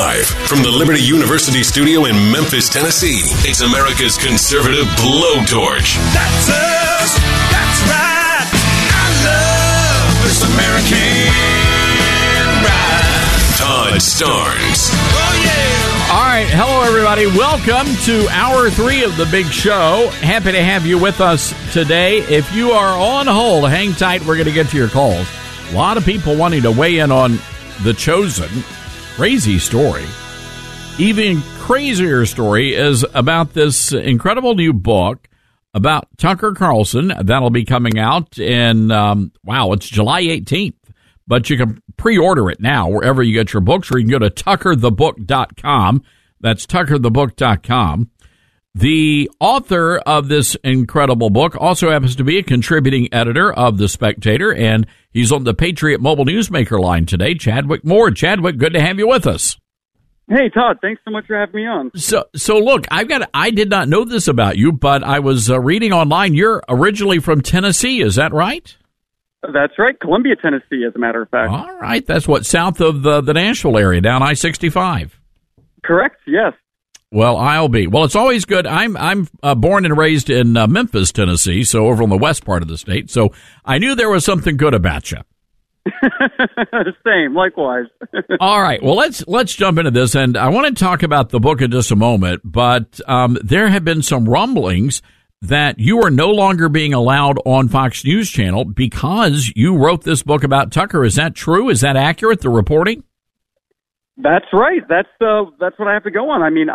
S2: Live from the Liberty University studio in Memphis, Tennessee, it's America's conservative blowtorch.
S3: That's us. That's right. I love this American ride.
S2: Todd Starnes.
S3: Oh, yeah.
S4: All right. Hello, everybody. Welcome to Hour 3 of the Big Show. Happy to have you with us today. If you are on hold, hang tight. We're going to get to your calls. A lot of people wanting to weigh in on The Chosen. Crazy story. Even crazier story is about this incredible new book about Tucker Carlson. That'll be coming out in, it's July 18th. But you can pre-order it now wherever you get your books, or you can go to tuckerthebook.com. That's tuckerthebook.com. The author of this incredible book also happens to be a contributing editor of The Spectator, and he's on the Patriot Mobile Newsmaker line today, Chadwick Moore. Chadwick, good to have you with us.
S5: Hey, Todd, thanks so much for having me on.
S4: So look, I did not know this about you, but I was reading online. You're originally from Tennessee, is that right?
S5: That's right, Columbia, Tennessee, as a matter of fact.
S4: All right, that's what, south of the Nashville area, down I-65.
S5: Correct, yes.
S4: Well, I'll be. Well, it's always good. I'm born and raised in Memphis, Tennessee, so over on the west part of the state. So I knew there was something good about you.
S5: Same, likewise.
S4: All right. Well, let's jump into this, and I want to talk about the book in just a moment. But there have been some rumblings that you are no longer being allowed on Fox News Channel because you wrote this book about Tucker. Is that true? Is that accurate? The reporting?
S5: That's right. That's what I have to go on. I mean,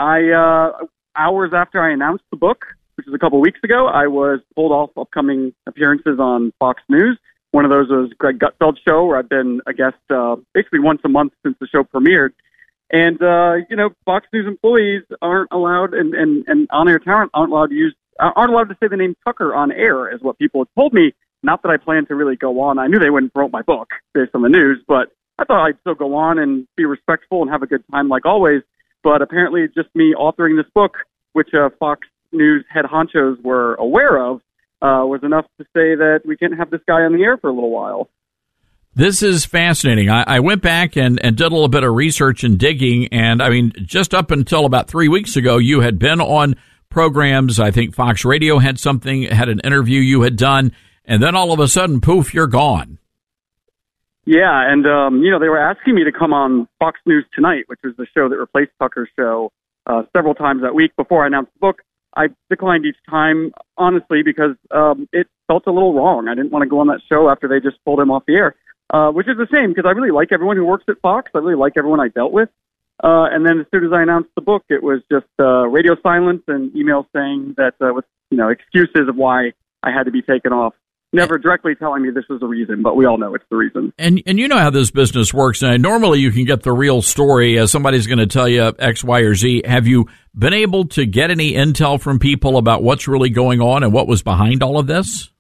S5: hours after I announced the book, which was a couple of weeks ago, I was pulled off upcoming appearances on Fox News. One of those was Greg Gutfeld's show, where I've been a guest basically once a month since the show premiered. And Fox News employees aren't allowed, and on-air talent aren't allowed to say the name Tucker on air, is what people had told me. Not that I planned to really go on. I knew they wouldn't promote my book based on the news, but I thought I'd still go on and be respectful and have a good time like always. But apparently just me authoring this book, which Fox News head honchos were aware of, was enough to say that we can't have this guy on the air for a little while.
S4: This is fascinating. I went back and did a little bit of research and digging, and I mean, just up until about 3 weeks ago, you had been on programs. I think Fox Radio had an interview you had done, and then all of a sudden, poof, you're gone.
S5: Yeah, and, they were asking me to come on Fox News Tonight, which was the show that replaced Tucker's show, several times that week before I announced the book. I declined each time, honestly, because it felt a little wrong. I didn't want to go on that show after they just pulled him off the air, which is a shame because I really like everyone who works at Fox. I really like everyone I dealt with. And then as soon as I announced the book, it was just radio silence and emails saying that with excuses of why I had to be taken off. Never directly telling me this was the reason, but we all know it's the reason.
S4: And you know how this business works. And normally you can get the real story as somebody's going to tell you X, Y, or Z. Have you been able to get any intel from people about what's really going on and what was behind all of this?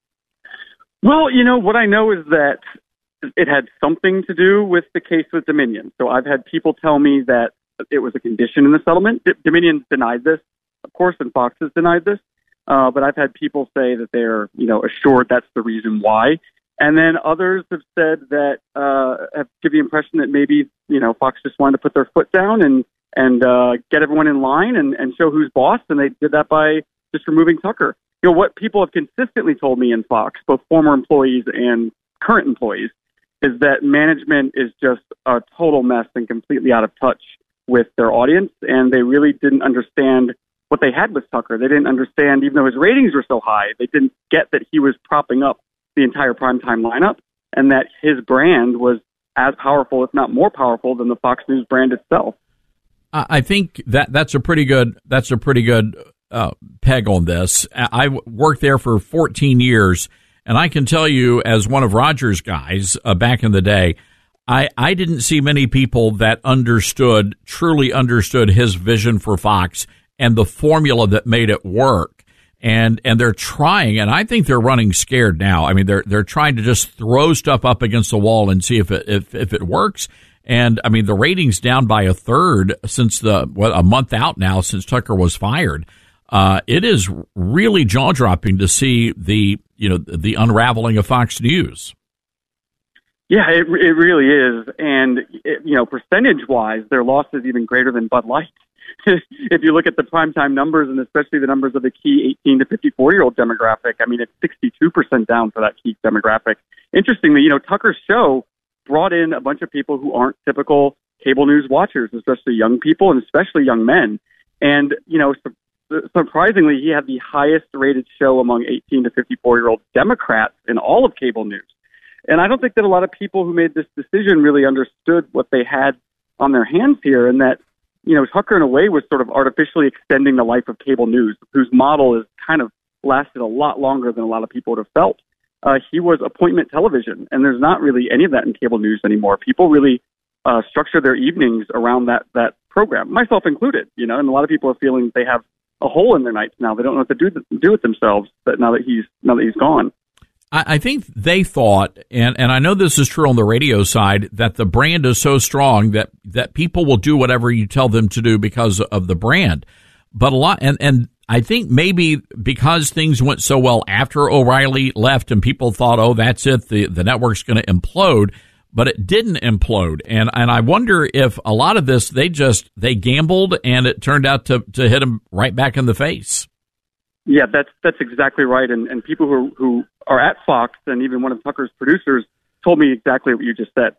S5: Well, what I know is that it had something to do with the case with Dominion. So I've had people tell me that it was a condition in the settlement. Dominion denied this, of course, and Fox has denied this. But I've had people say that they're, assured that's the reason why. And then others have said that, have given the impression that maybe, Fox just wanted to put their foot down and get everyone in line and show who's boss. And they did that by just removing Tucker. What people have consistently told me in Fox, both former employees and current employees, is that management is just a total mess and completely out of touch with their audience. And they really didn't understand what they had with Tucker. They didn't understand, even though his ratings were so high, they didn't get that he was propping up the entire primetime lineup and that his brand was as powerful, if not more powerful, than the Fox News brand itself.
S4: I think that's a pretty good peg on this. I worked there for 14 years, and I can tell you, as one of Roger's guys back in the day, I didn't see many people that truly understood his vision for Fox and the formula that made it work. And they're trying, and I think they're running scared now. I mean, they're trying to just throw stuff up against the wall and see if it works. And I mean, the ratings down by a third since a month out now since Tucker was fired. It is really jaw dropping to see the unraveling of Fox News.
S5: Yeah, it really is. And, percentage-wise, their loss is even greater than Bud Light. If you look at the primetime numbers, and especially the numbers of the key 18 to 54-year-old demographic, I mean, it's 62% down for that key demographic. Interestingly, Tucker's show brought in a bunch of people who aren't typical cable news watchers, especially young people and especially young men. And, surprisingly, he had the highest rated show among 18 to 54-year-old Democrats in all of cable news. And I don't think that a lot of people who made this decision really understood what they had on their hands here, and that, Tucker in a way was sort of artificially extending the life of cable news, whose model has kind of lasted a lot longer than a lot of people would have felt. He was appointment television, and there's not really any of that in cable news anymore. People really structure their evenings around that program, myself included, and a lot of people are feeling they have a hole in their nights now. They don't know what to do with themselves, but now that he's gone.
S4: I think they thought, and I know this is true on the radio side, that the brand is so strong that people will do whatever you tell them to do because of the brand. But a lot, and I think maybe because things went so well after O'Reilly left and people thought, oh, that's it, the network's going to implode, but it didn't implode. And I wonder if a lot of this, they gambled and it turned out to hit them right back in the face.
S5: Yeah, that's exactly right. And people who are at Fox, and even one of Tucker's producers told me exactly what you just said.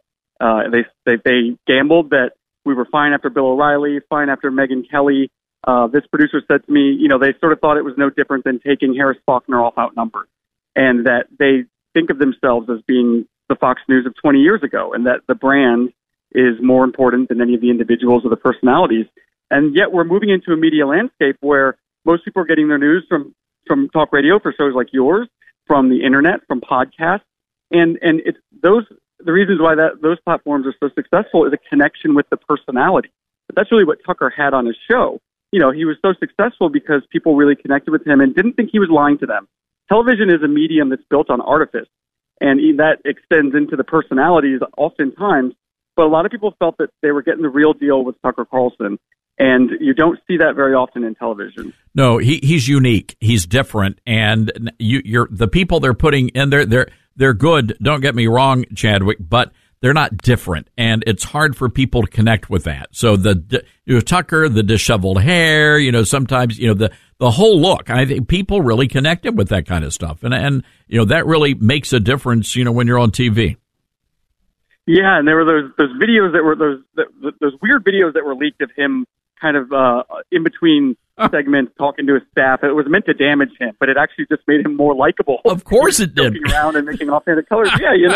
S5: They gambled that we were fine after Bill O'Reilly, fine after Megyn Kelly. This producer said to me, they sort of thought it was no different than taking Harris Faulkner off outnumbered, and that they think of themselves as being the Fox News of 20 years ago, and that the brand is more important than any of the individuals or the personalities. And yet we're moving into a media landscape where most people are getting their news from talk radio for shows like yours, from the internet, from podcasts, and it's the reasons why those platforms are so successful is a connection with the personality. But that's really what Tucker had on his show. He was so successful because people really connected with him and didn't think he was lying to them. Television is a medium that's built on artifice, and that extends into the personalities oftentimes. But a lot of people felt that they were getting the real deal with Tucker Carlson. And you don't see that very often in television. No,
S4: he's unique. He's different, and you're the people they're putting in there. They're good. Don't get me wrong, Chadwick, but they're not different, and it's hard for people to connect with that. So Tucker, the disheveled hair, sometimes the whole look. I think people really connected with that kind of stuff, and that really makes a difference. When you're on TV.
S5: Yeah, and there were those videos that were those weird videos that were leaked of him kind of in between segments talking to his staff. It was meant to damage him, but it actually just made him more likable.
S4: Of course it did.
S5: Joking around and making offhanded colors.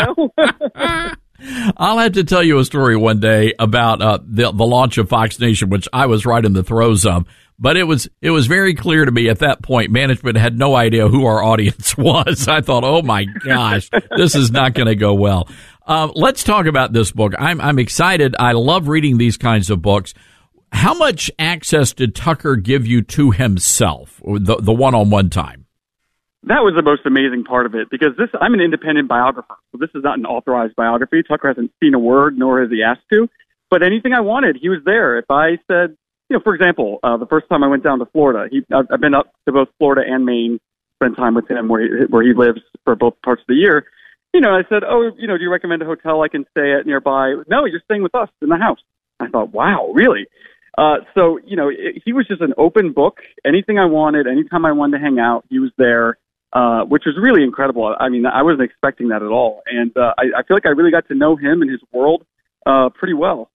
S5: Yeah,
S4: I'll have to tell you a story one day about the launch of Fox Nation, which I was right in the throes of. But it was very clear to me at that point, management had no idea who our audience was. I thought, oh my gosh, this is not going to go well. Let's talk about this book. I'm excited. I love reading these kinds of books. How much access did Tucker give you to himself, the one-on-one time?
S5: That was the most amazing part of it, because I'm an independent biographer, so this is not an authorized biography. Tucker hasn't seen a word, nor has he asked to. But anything I wanted, he was there. If I said, for example, the first time I went down to Florida, I've been up to both Florida and Maine, spent time with him where he lives for both parts of the year. I said, do you recommend a hotel I can stay at nearby? No, you're staying with us in the house. I thought, wow, really? So he was just an open book. Anything I wanted, anytime I wanted to hang out, he was there, which was really incredible. I mean, I wasn't expecting that at all. And I feel like I really got to know him and his world pretty well.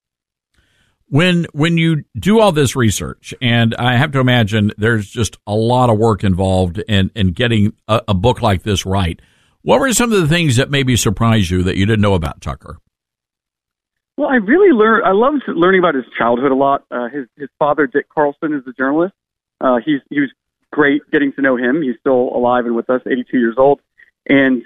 S4: When you do all this research, and I have to imagine there's just a lot of work involved in getting a book like this right, what were some of the things that maybe surprised you that you didn't know about Tucker?
S5: Well, I loved learning about his childhood a lot. His father, Dick Carlson, is the journalist. He was great getting to know him. He's still alive and with us, 82 years old. And,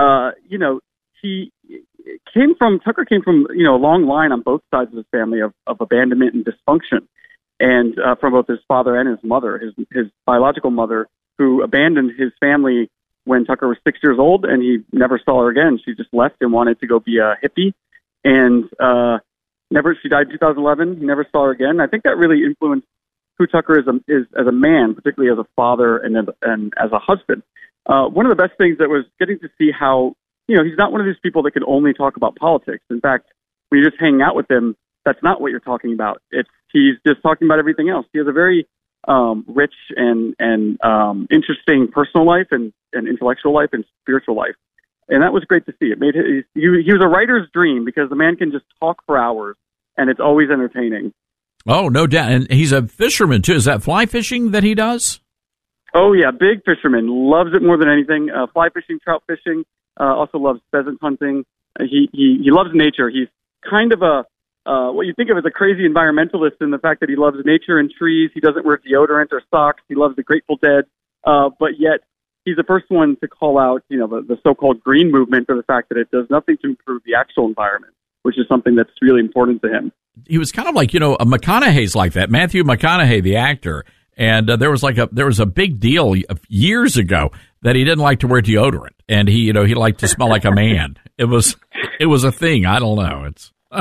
S5: Tucker came from, a long line on both sides of his family of abandonment and dysfunction. And from both his father and his mother, his biological mother, who abandoned his family when Tucker was 6 years old, and he never saw her again. She just left and wanted to go be a hippie. And she died in 2011. He never saw her again. I think that really influenced who Tucker is as a man, particularly as a father and as a husband. One of the best things that was getting to see how he's not one of these people that can only talk about politics. In fact, when you're just hanging out with him, that's not what you're talking about. He's just talking about everything else. He has a very rich and interesting personal life and intellectual life and spiritual life. And that was great to see. It made he was a writer's dream because the man can just talk for hours, and it's always entertaining.
S4: Oh, no doubt. And he's a fisherman, too. Is that fly fishing that he does?
S5: Oh, yeah, big fisherman. Loves it more than anything. Fly fishing, trout fishing, also loves pheasant hunting. He loves nature. He's kind of what you think of as a crazy environmentalist in the fact that he loves nature and trees. He doesn't wear deodorant or socks. He loves the Grateful Dead. But yet he's the first one to call out, the so-called green movement for the fact that it does nothing to improve the actual environment, which is something that's really important to him.
S4: He was kind of like, McConaughey's like that. Matthew McConaughey, the actor. And there was a big deal years ago that he didn't like to wear deodorant, and he liked to smell like a man. It was a thing. I don't know.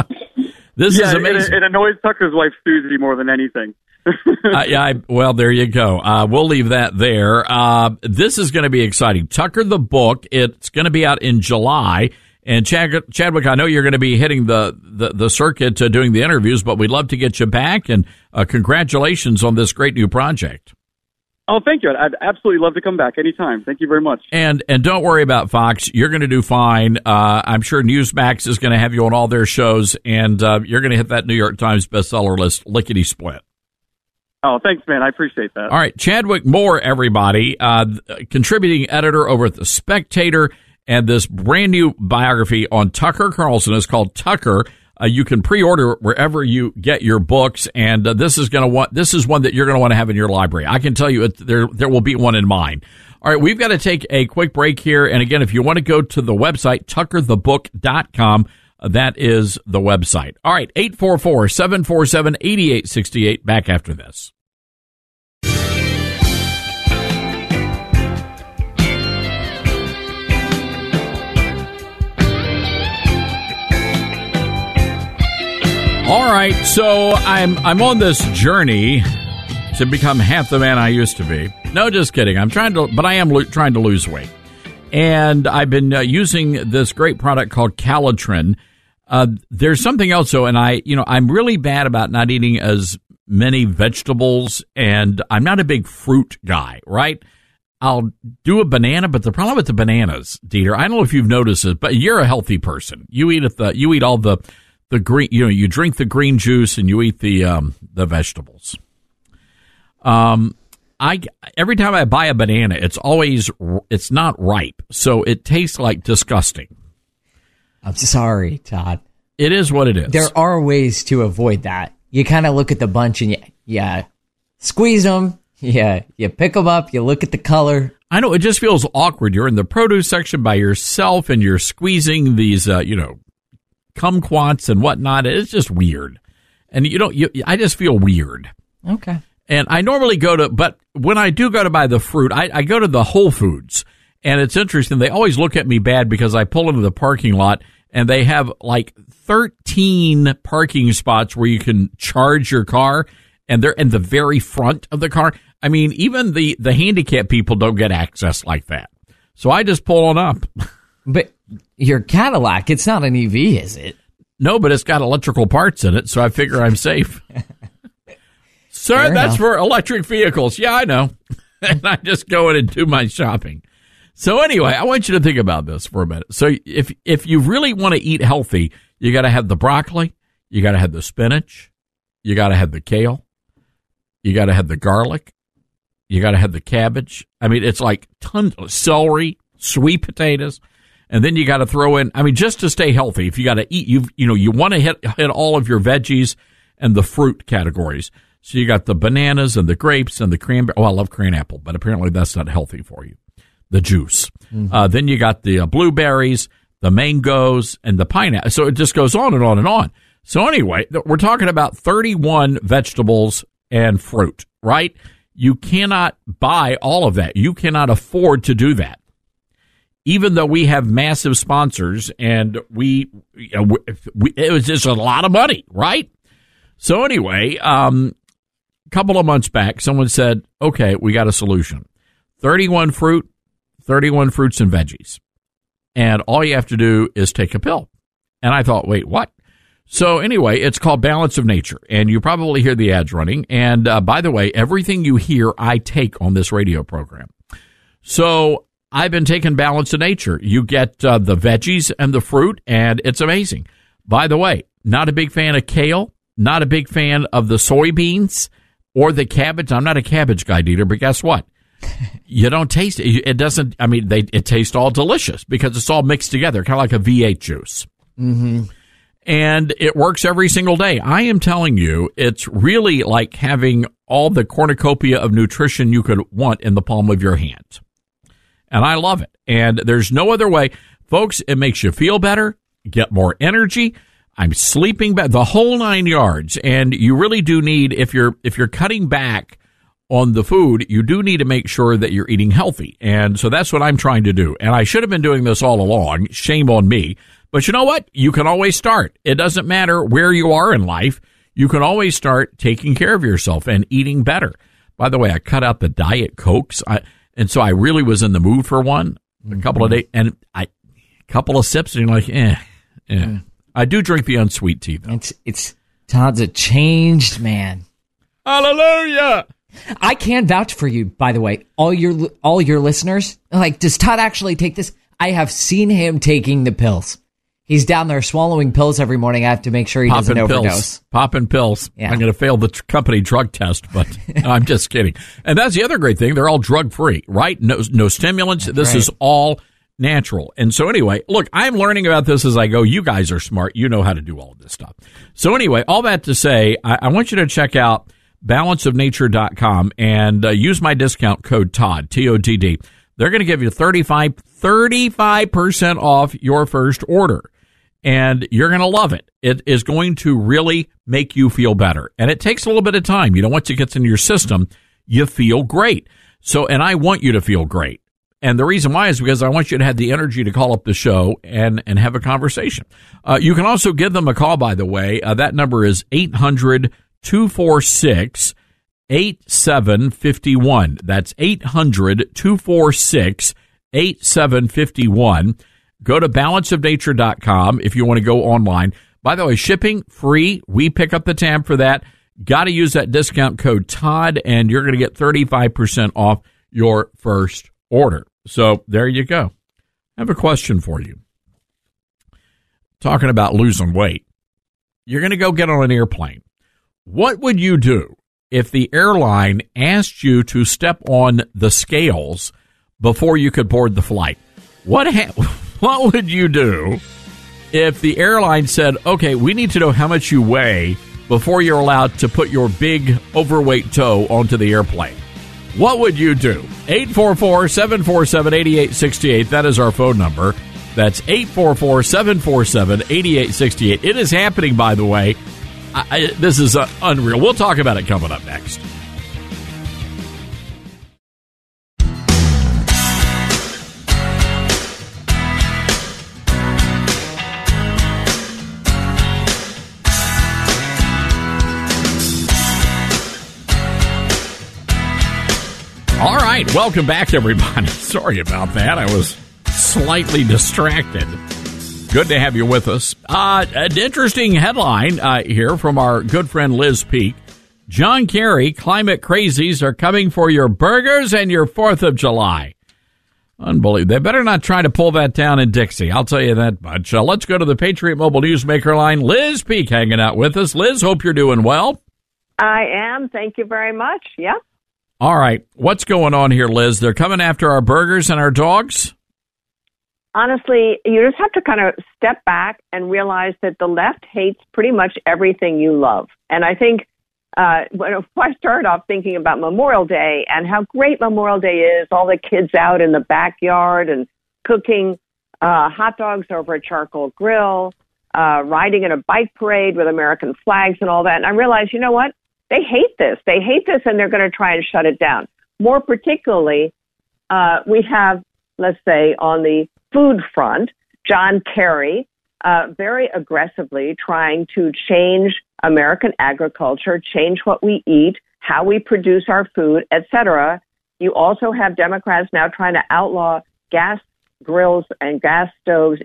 S4: This is amazing.
S5: It annoys Tucker's wife Susie more than anything.
S4: Well, there you go. We'll leave that there. This is going to be exciting. Tucker the book. It's going to be out in July. And Chadwick, I know you're going to be hitting the circuit doing the interviews, but we'd love to get you back. And congratulations on this great new project.
S5: Oh, thank you. I'd absolutely love to come back anytime. Thank you very much.
S4: And don't worry about Fox. You're going to do fine. I'm sure Newsmax is going to have you on all their shows, and you're going to hit that New York Times bestseller list lickety-split.
S5: Oh, thanks, man. I appreciate that.
S4: All right. Chadwick Moore, everybody, contributing editor over at The Spectator. And this brand new biography on Tucker Carlson is called Tucker. You can pre-order wherever you get your books, and this is one that you're going to want to have in your library. I can tell you there will be one in mine. All right, we've got to take a quick break here, and again, if you want to go to the website tuckerthebook.com, that is the website. All right, 844-747-8868. Back after this. All right, so I'm on this journey to become half the man I used to be. No, just kidding. I am trying to lose weight, and I've been using this great product called Calitrin. There's something else, though, and I'm really bad about not eating as many vegetables, and I'm not a big fruit guy, right? I'll do a banana, but the problem with the bananas, Dieter, I don't know if you've noticed it, but you're a healthy person. You eat all the green, you drink the green juice and you eat the vegetables. Every time I buy a banana, it's not ripe, so it tastes like disgusting.
S15: I'm sorry, Todd.
S4: It is what it is.
S15: There are ways to avoid that. You kind of look at the bunch and you squeeze them. Yeah, you pick them up. You look at the color.
S4: I know, it just feels awkward. You're in the produce section by yourself and you're squeezing these, kumquats and whatnot. It's just weird. And I just feel weird.
S15: Okay.
S4: And I normally but when I do go to buy the fruit, I go to the Whole Foods. And it's interesting. They always look at me bad because I pull into the parking lot and they have like 13 parking spots where you can charge your car, and they're in the very front of the car. I mean, even the handicapped people don't get access like that. So I just pull on up.
S15: But your Cadillac, it's not an EV, is it?
S4: No, but it's got electrical parts in it, so I figure I'm safe. Sir, that's for electric vehicles. Yeah, I know. And I just go in and do my shopping. So anyway, I want you to think about this for a minute. So if you really want to eat healthy, you got to have the broccoli, you got to have the spinach, you got to have the kale, you got to have the garlic, you got to have the cabbage. I mean, it's like tons of celery, sweet potatoes. And then you got to throw in, just to stay healthy, if you got to eat, you want to hit all of your veggies and the fruit categories. So you got the bananas and the grapes and the cranberry. Oh, I love cranapple, but apparently that's not healthy for you. The juice. Mm-hmm. Then you got the blueberries, the mangoes, and the pineapple. So it just goes on and on and on. So anyway, we're talking about 31 vegetables and fruit, right? You cannot buy all of that. You cannot afford to do that. Even though we have massive sponsors and it was just a lot of money, right? So anyway, a couple of months back, someone said, okay, we got a solution. 31 fruits and veggies. and all you have to do is take a pill. And I thought, wait, what? So anyway, it's called Balance of Nature, and you probably hear the ads running. And by the way, everything you hear, I take on this radio program. So I've been taking Balance of Nature. You get the veggies and the fruit, and it's amazing. By the way, not a big fan of kale, not a big fan of the soybeans or the cabbage. I'm not a cabbage guy, Dieter, but guess what? You don't taste it. It doesn't, I mean, it tastes all delicious because it's all mixed together, kind of like a V8 juice.
S15: Mm-hmm.
S4: And it works every single day. I am telling you, it's really like having all the cornucopia of nutrition you could want in the palm of your hand. And I love it. And there's no other way. Folks, it makes you feel better, get more energy. I'm sleeping better, the whole 9 yards. And you really do need, if you're cutting back on the food, you do need to make sure that you're eating healthy. And so that's what I'm trying to do. And I should have been doing this all along. Shame on me. But you know what? You can always start. It doesn't matter where you are in life. You can always start taking care of yourself and eating better. By the way, I cut out the Diet Cokes. And so I really was in the mood for one a couple of days. And a couple of sips and you're like, I do drink the unsweet tea, though.
S15: Todd's a changed man.
S4: Hallelujah!
S15: I can vouch for you, by the way. All your listeners, like, does Todd actually take this? I have seen him taking the pills. He's down there swallowing pills every morning. I have to make sure he doesn't overdose.
S4: Popping pills.
S15: Yeah.
S4: I'm going to fail the company drug test, but I'm just kidding. And that's the other great thing. They're all drug-free, right? No stimulants. This is all natural. And so anyway, look, I'm learning about this as I go. You guys are smart. You know how to do all of this stuff. So anyway, all that to say, I want you to check out balanceofnature.com and use my discount code TODD, T-O-D-D. They're going to give you 35% off your first order. And you're going to love it. It is going to really make you feel better. And it takes a little bit of time. You know, once it gets into your system, you feel great. So, and I want you to feel great. And the reason why is because I want you to have the energy to call up the show and have a conversation. You can also give them a call, by the way. That number is 800-246-8751. That's 800-246-8751. Go to balanceofnature.com if you want to go online. By the way, shipping free. We pick up the tab for that. Got to use that discount code TODD, and you're going to get 35% off your first order. So there you go. I have a question for you. Talking about losing weight. You're going to go get on an airplane. What would you do if the airline asked you to step on the scales before you could board the flight? What would you do if the airline said, okay, we need to know how much you weigh before you're allowed to put your big overweight toe onto the airplane? What would you do? 844-747-8868. That is our phone number. That's 844-747-8868. It is happening, by the way. This is unreal. We'll talk about it coming up next. All right, welcome back, everybody. Sorry about that. I was slightly distracted. Good to have you with us. An interesting headline here from our good friend Liz Peek. John Kerry, climate crazies are coming for your burgers and your 4th of July. Unbelievable. They better not try to pull that down in Dixie. I'll tell you that much. Let's go to the Patriot Mobile Newsmaker line. Liz Peek hanging out with us. Liz, hope you're doing well.
S6: I am. Thank you very much. Yeah.
S4: All right. What's going on here, Liz? They're coming after our burgers and our dogs?
S6: Honestly, you just have to kind of step back and realize that the left hates pretty much everything you love. And I think when I started off thinking about Memorial Day and how great Memorial Day is, all the kids out in the backyard and cooking hot dogs over a charcoal grill, riding in a bike parade with American flags and all that. And I realized, you know what? They hate this. They hate this, and they're going to try and shut it down. More particularly, we have, let's say, on the food front, John Kerry very aggressively trying to change American agriculture, change what we eat, how we produce our food, etc. You also have Democrats now trying to outlaw gas grills and gas stoves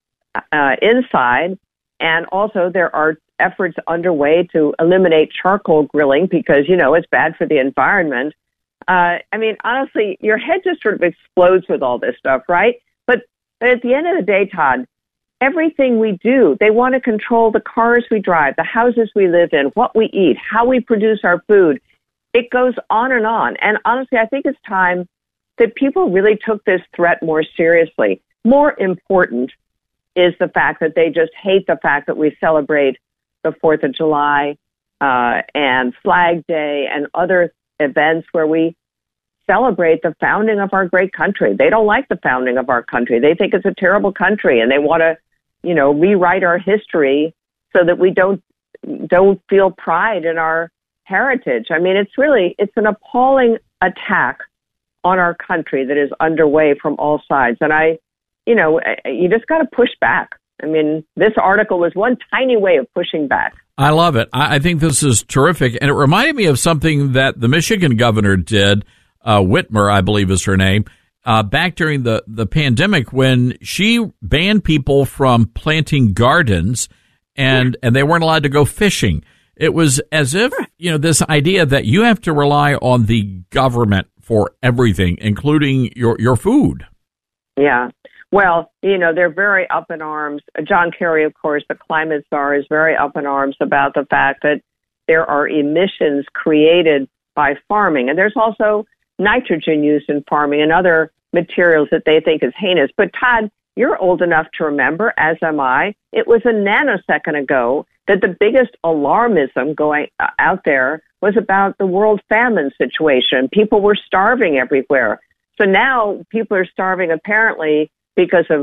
S6: inside. And also there are efforts underway to eliminate charcoal grilling because, it's bad for the environment. Honestly, your head just sort of explodes with all this stuff, right? But at the end of the day, Todd, everything we do, they want to control the cars we drive, the houses we live in, what we eat, how we produce our food. It goes on. And honestly, I think it's time that people really took this threat more seriously. More important is the fact that they just hate the fact that we celebrate the 4th of July and Flag Day and other events where we celebrate the founding of our great country. They don't like the founding of our country. They think it's a terrible country, and they want to, rewrite our history so that we don't feel pride in our heritage. It's an appalling attack on our country that is underway from all sides. And you just got to push back. This article was one tiny way of pushing back.
S4: I love it. I think this is terrific. And it reminded me of something that the Michigan governor did, Whitmer, I believe is her name, back during the pandemic when she banned people from planting gardens and they weren't allowed to go fishing. It was as if, this idea that you have to rely on the government for everything, including your food.
S6: Yeah. Well, they're very up in arms. John Kerry, of course, the climate czar, is very up in arms about the fact that there are emissions created by farming. And there's also nitrogen used in farming and other materials that they think is heinous. But Todd, you're old enough to remember, as am I, it was a nanosecond ago that the biggest alarmism going out there was about the world famine situation. People were starving everywhere. So now people are starving apparently because of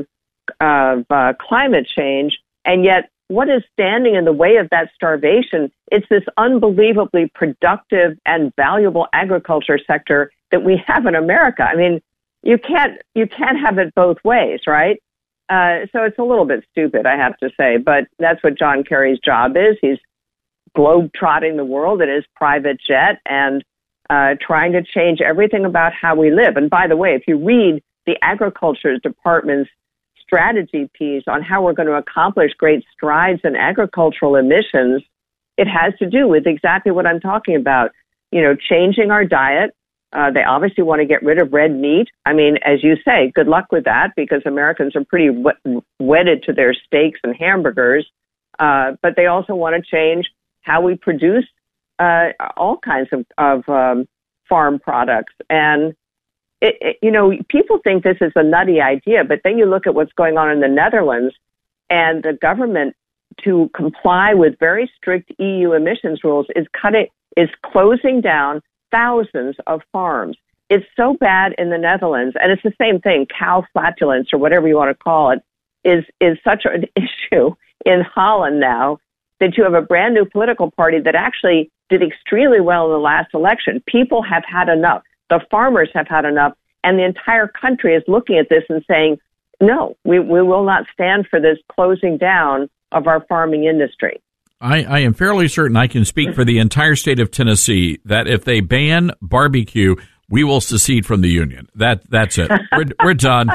S6: climate change, and yet what is standing in the way of that starvation? It's this unbelievably productive and valuable agriculture sector that we have in America. You can't have it both ways, right? So it's a little bit stupid, I have to say, but that's what John Kerry's job is. He's globe-trotting the world in his private jet and trying to change everything about how we live. And by the way, if you read the Agriculture Department's strategy piece on how we're going to accomplish great strides in agricultural emissions, it has to do with exactly what I'm talking about. Changing our diet. They obviously want to get rid of red meat. As you say, good luck with that because Americans are pretty wedded to their steaks and hamburgers. But they also want to change how we produce all kinds of farm products. And people think this is a nutty idea, but then you look at what's going on in the Netherlands, and the government, to comply with very strict EU emissions rules, is closing down thousands of farms. It's so bad in the Netherlands, and it's the same thing. Cow flatulence, or whatever you want to call it, is such an issue in Holland now that you have a brand new political party that actually did extremely well in the last election. People have had enough. The farmers have had enough, and the entire country is looking at this and saying, no, we will not stand for this closing down of our farming industry.
S4: I am fairly certain I can speak for the entire state of Tennessee that if they ban barbecue, we will secede from the union. That's it. We're done.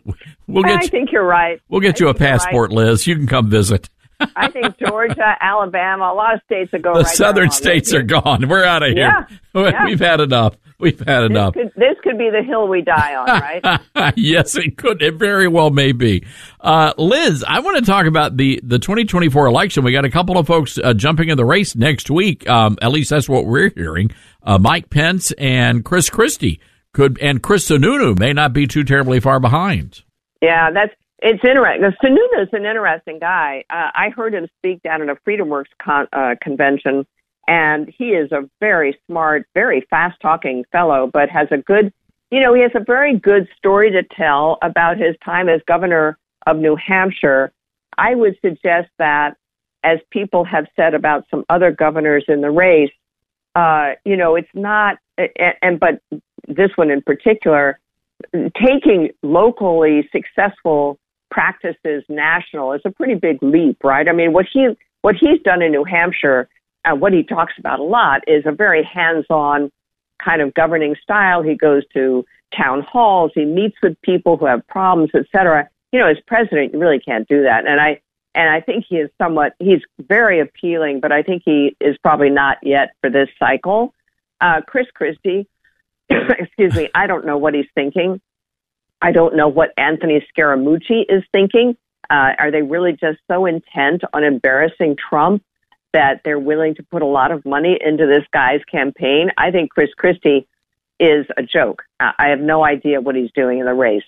S6: I think you're right.
S4: We'll get you a passport, right. Liz. You can come visit.
S6: I think Georgia, Alabama, a lot of states are going.
S4: The southern states are gone. We're out of here. Yeah. We've had enough. We've had enough.
S6: This could be the hill we die on, right?
S4: Yes, it could. It very well may be. Liz, I want to talk about the 2024 election. We got a couple of folks jumping in the race next week. At least that's what we're hearing. Mike Pence and Chris Christie and Chris Sununu may not be too terribly far behind.
S6: Yeah, it's interesting. Sununu's an interesting guy. I heard him speak down at a FreedomWorks convention. And he is a very smart, very fast-talking fellow, but has he has a very good story to tell about his time as governor of New Hampshire. I would suggest that, as people have said about some other governors in the race, it's not, but this one in particular, taking locally successful practices national is a pretty big leap, right? What he's done in New Hampshire, what he talks about a lot, is a very hands-on kind of governing style. He goes to town halls. He meets with people who have problems, et cetera. You know, as president, you really can't do that. And I think he's very appealing, but I think he is probably not yet for this cycle. Chris Christie, excuse me, I don't know what he's thinking. I don't know what Anthony Scaramucci is thinking. Are they really just so intent on embarrassing Trump that they're willing to put a lot of money into this guy's campaign? I think Chris Christie is a joke. I have no idea what he's doing in the race.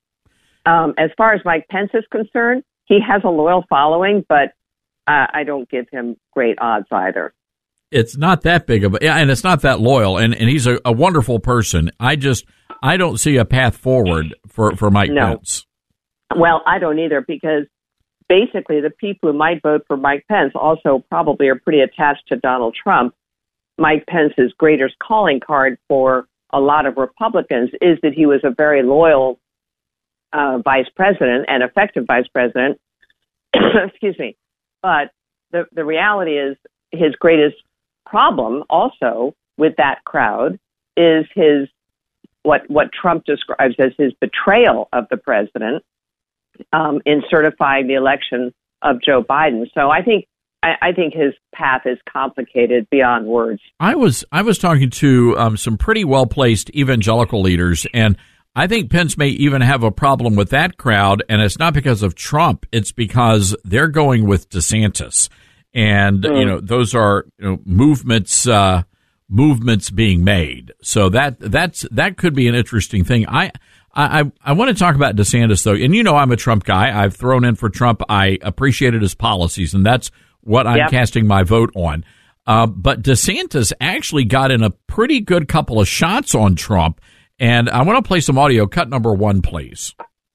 S6: As far as Mike Pence is concerned, he has a loyal following, but I don't give him great odds either.
S4: It's not that big of a, and it's not that loyal, and he's a wonderful person. I don't see a path forward for Mike Pence.
S6: Well, I don't either, because basically the people who might vote for Mike Pence also probably are pretty attached to Donald Trump. Mike Pence's greatest calling card for a lot of Republicans is that he was a very loyal vice president and effective vice president. Excuse me. But the reality is his greatest problem also with that crowd is his what Trump describes as his betrayal of the president in certifying the election of Joe Biden. So I think his path is complicated beyond words.
S4: I was talking to some pretty well-placed evangelical leaders, and I think Pence may even have a problem with that crowd, and it's not because of Trump. It's because they're going with DeSantis. And, those are movements being made. So that could be an interesting thing. I want to talk about DeSantis, though. And, I'm a Trump guy. I've thrown in for Trump. I appreciated his policies, and that's what I'm casting my vote on. But DeSantis actually got in a pretty good couple of shots on Trump. And I want to play some audio. Cut number 1, please.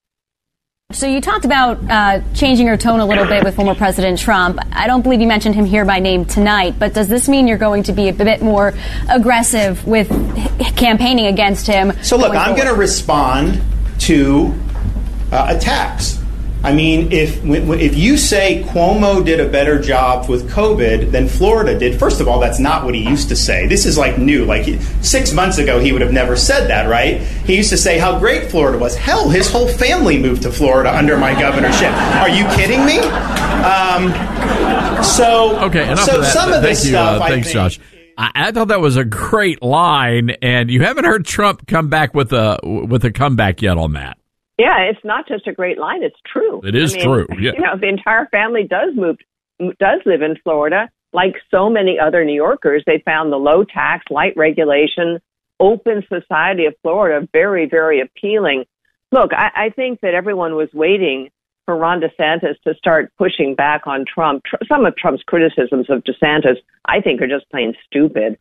S7: So you talked about changing your tone a little bit with former President Trump. I don't believe you mentioned him here by name tonight, but does this mean you're going to be a bit more aggressive with campaigning against him?
S22: So look, I'm going to respond to attacks. I mean, if you say Cuomo did a better job with COVID than Florida did, first of all, that's not what he used to say. This is like new. Like 6 months ago, he would have never said that, right? He used to say how great Florida was. Hell, his whole family moved to Florida under my governorship. Are you kidding me?
S4: Okay, enough of that.
S22: Some of this stuff,
S4: thanks, Josh. I thought that was a great line, and you haven't heard Trump come back with a comeback yet on that.
S6: Yeah, it's not just a great line; it's true.
S4: It is true. Yeah.
S6: The entire family does live in Florida. Like so many other New Yorkers, they found the low tax, light regulation, open society of Florida very, very appealing. Look, I think that everyone was waiting for Ron DeSantis to start pushing back on Trump. Some of Trump's criticisms of DeSantis, I think, are just plain stupid.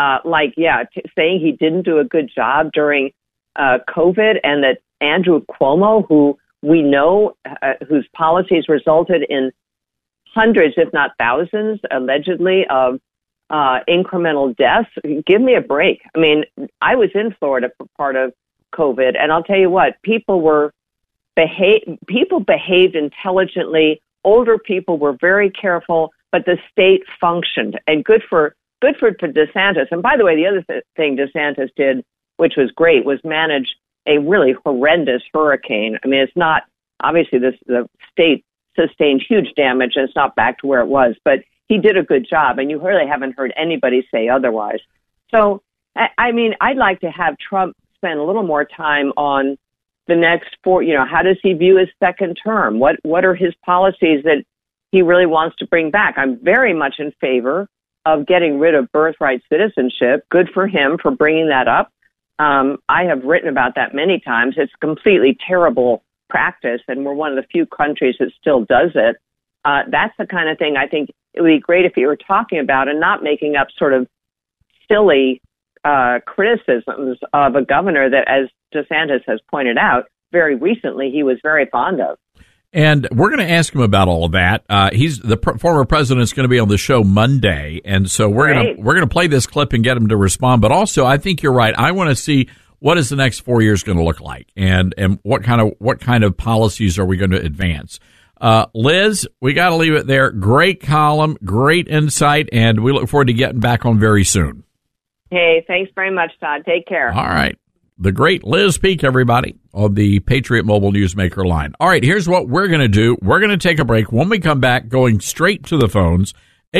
S6: Saying he didn't do a good job during COVID, and that Andrew Cuomo, who we know whose policies resulted in hundreds, if not thousands, allegedly, of incremental deaths. Give me a break. I mean, I was in Florida for part of COVID, and I'll tell you what, people behaved intelligently. Older people were very careful, but the state functioned, and good for DeSantis. And by the way, the other thing DeSantis did, which was great, was manage a really horrendous hurricane. I mean, it's not, obviously the state sustained huge damage and it's not back to where it was, but he did a good job, and you really haven't heard anybody say otherwise. So, I mean, I'd like to have Trump spend a little more time on the next 4, how does he view his second term? What are his policies that he really wants to bring back? I'm very much in favor of getting rid of birthright citizenship. Good for him for bringing that up. I have written about that many times. It's a completely terrible practice, and we're one of the few countries that still does it. That's the kind of thing I think it would be great if you were talking about, and not making up sort of silly criticisms of a governor that, as DeSantis has pointed out, very recently he was very fond of.
S4: And we're going to ask him about all of that. He's the former president is going to be on the show Monday, and so we're going to play this clip and get him to respond. But also, I think you're right. I want to see what is the next 4 years going to look like, and what kind of policies are we going to advance. Liz, we got to leave it there. Great column, great insight, and we look forward to getting back on very soon.
S6: Hey, thanks very much, Todd. Take care.
S4: All right. the great Liz Peek, everybody, on the Patriot Mobile Newsmaker line. All right, here's what we're going to do. We're going to take a break. When we come back, going straight to the phones,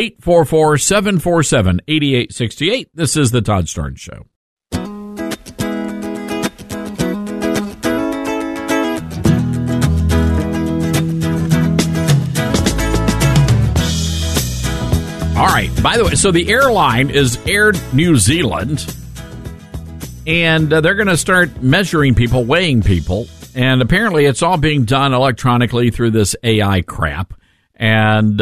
S4: 844-747-8868. This is the Todd Starnes Show. All right. By the way, so the airline is Air New Zealand, and they're going to start measuring people, weighing people, and apparently it's all being done electronically through this AI crap, and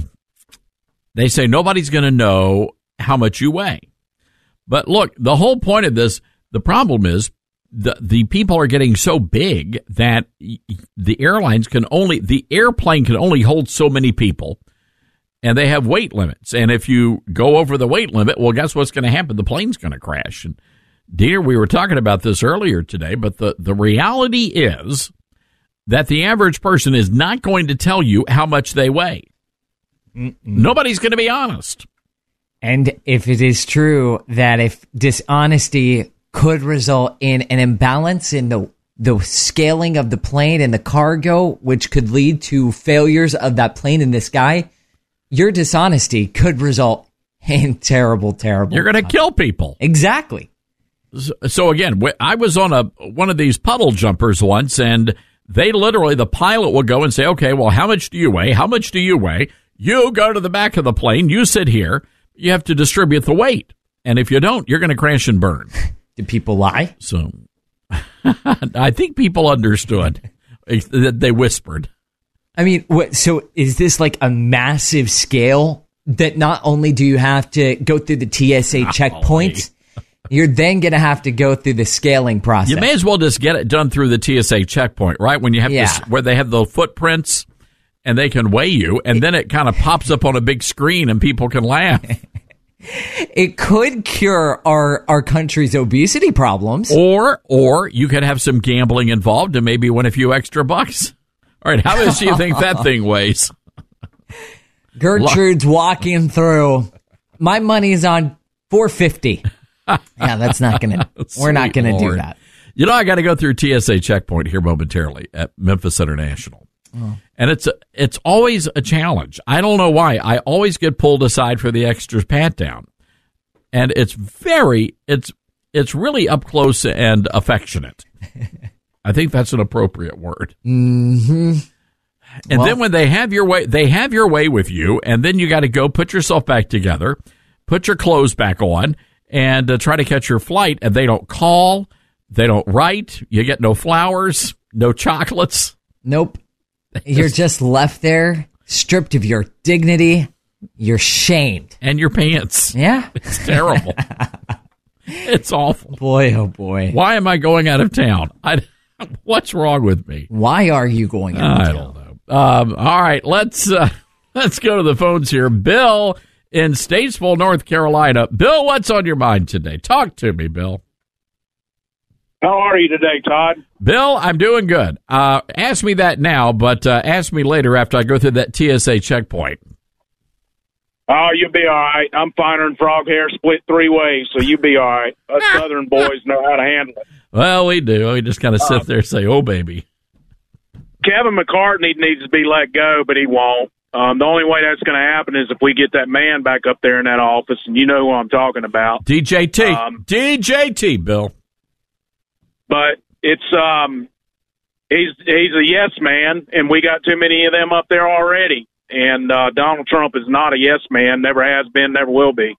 S4: they say nobody's going to know how much you weigh. But look, the whole point of this, the problem is the people are getting so big that the airplane can only hold so many people. And they have weight limits. And if you go over the weight limit, well, guess what's going to happen? The plane's going to crash. And, dear, we were talking about this earlier today, but the reality is that the average person is not going to tell you how much they weigh. Nobody's going to be honest.
S15: And if it is true that if dishonesty could result in an imbalance in the scaling of the plane and the cargo, which could lead to failures of that plane in the sky, your dishonesty could result in terrible. You're
S4: going to kill people.
S15: Exactly.
S4: So again, I was on one of these puddle jumpers once, and they literally, the pilot will go and say, okay, well, how much do you weigh? How much do you weigh? You go to the back of the plane. You sit here. You have to distribute the weight. And if you don't, you're going to crash and burn.
S15: Did people lie?
S4: So I think people understood. They whispered.
S15: I mean, so is this like a massive scale that not only do you have to go through the TSA checkpoints, you're then going to have to go through the scaling process?
S4: You may as well just get it done through the TSA checkpoint, right? When you have this, where they have the footprints and they can weigh you, and then it kind of pops up on a big screen and people can laugh.
S15: It could cure our country's obesity problems.
S4: Or you could have some gambling involved and maybe win a few extra bucks. All right, how much do you think that thing weighs?
S15: Gertrude's walking through. My money's on $450. Yeah, that's not going to. We're not going to do that.
S4: You know, I got to go through TSA checkpoint here momentarily at Memphis International, and it's always a challenge. I don't know why. I always get pulled aside for the extra pat down, and it's really up close and affectionate. I think that's an appropriate word.
S15: Mm-hmm.
S4: And then when they have your way with you, and then you got to go put yourself back together, put your clothes back on, and try to catch your flight. And they don't call, they don't write. You get no flowers, no chocolates.
S15: Nope. You're just left there, stripped of your dignity. You're shamed.
S4: And your pants.
S15: Yeah.
S4: It's terrible. It's awful.
S15: Boy, oh boy.
S4: Why am I going out of town? What's wrong with me?
S15: Why are you going out of town?
S4: I don't know. All right, let's go to the phones here. Bill in Statesville, North Carolina. Bill, what's on your mind today? Talk to me, Bill.
S1: How are you today, Todd?
S4: Bill, I'm doing good. Ask me that now, but ask me later after I go through that TSA checkpoint.
S1: Oh, you'll be all right. I'm finer than frog hair split three ways, so you'll be all right. Us Southern boys know how to handle it.
S4: Well, we do. We just kind of sit there and say, oh, baby.
S1: Kevin McCartney needs to be let go, but he won't. The only way that's going to happen is if we get that man back up there in that office, and you know who I'm talking about.
S4: DJT. DJT, Bill.
S1: But it's he's a yes man, and we got too many of them up there already. And Donald Trump is not a yes man, never has been, never will be.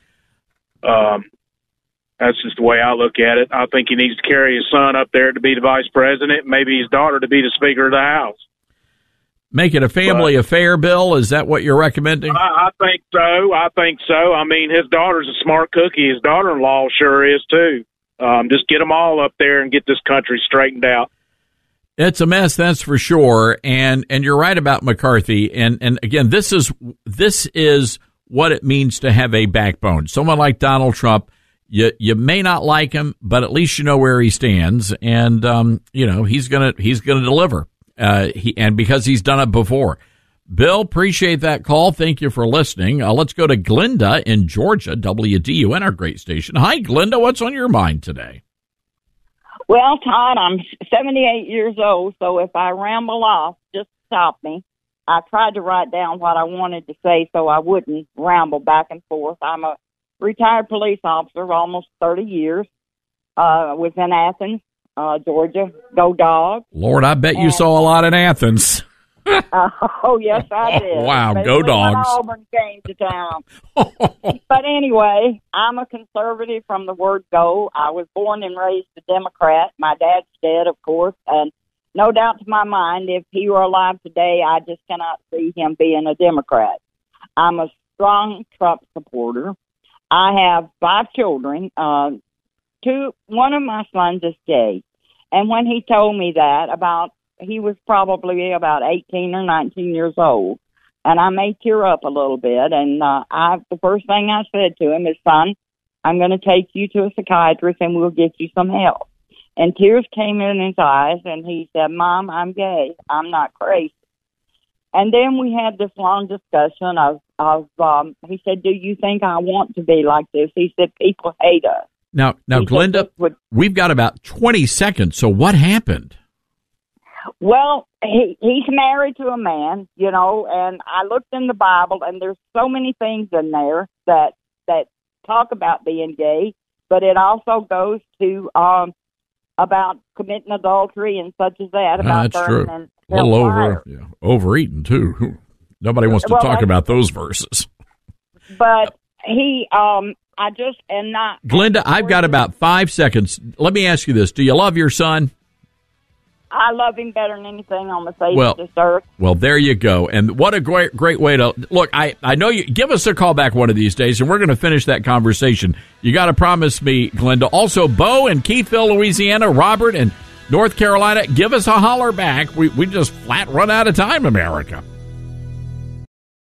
S1: That's just the way I look at it. I think he needs to carry his son up there to be the vice president, maybe his daughter to be the Speaker of the House.
S4: Make it a family affair, Bill? Is that what you're recommending?
S1: I think so. I mean, his daughter's a smart cookie. His daughter-in-law sure is, too. Just get them all up there and get this country straightened out.
S4: It's a mess, that's for sure. And you're right about McCarthy. And again, this is what it means to have a backbone. Someone like Donald Trump, you may not like him, but at least you know where he stands. And he's gonna deliver. And because he's done it before. Bill, appreciate that call. Thank you for listening. Let's go to Glinda in Georgia, WDUN, our great station. Hi, Glinda. What's on your mind today?
S8: Well, Todd, I'm 78 years old, so if I ramble off, just stop me. I tried to write down what I wanted to say so I wouldn't ramble back and forth. I'm a retired police officer of almost 30 years. Was in Athens, Georgia. Go Dogs.
S4: Lord, I bet you saw a lot in Athens.
S8: Oh, yes, I did.
S4: Wow,
S8: Especially
S4: go Dogs.
S8: when Auburn came to town. But anyway, I'm a conservative from the word go. I was born and raised a Democrat. My dad's dead, of course, and no doubt to my mind, if he were alive today, I just cannot see him being a Democrat. I'm a strong Trump supporter. I have 5 children. One of my sons is gay. And when he told me that, he was probably about 18 or 19 years old. And I may tear up a little bit. And the first thing I said to him is, son, I'm going to take you to a psychiatrist and we'll get you some help. And tears came in his eyes, and he said, Mom, I'm gay. I'm not crazy. And then we had this long discussion of he said, do you think I want to be like this? He said, people hate us.
S4: Now, Glenda, we've got about 20 seconds. So what happened?
S8: Well, he's married to a man, and I looked in the Bible, and there's so many things in there that talk about being gay, but it also goes to about committing adultery and such as that. About
S4: that's true. A little overeating, too. Nobody wants to talk about those verses.
S8: But he... I just am not.
S4: Glenda, I've got about 5 seconds. Let me ask you this. Do you love your son?
S8: I love him better than anything on the face of this earth.
S4: Well, there you go. And what a great way to look. I know you give us a call back one of these days, and we're going to finish that conversation. You got to promise me, Glenda. Also, Bo in Keithville, Louisiana, Robert in North Carolina, give us a holler back. We just flat run out of time, America.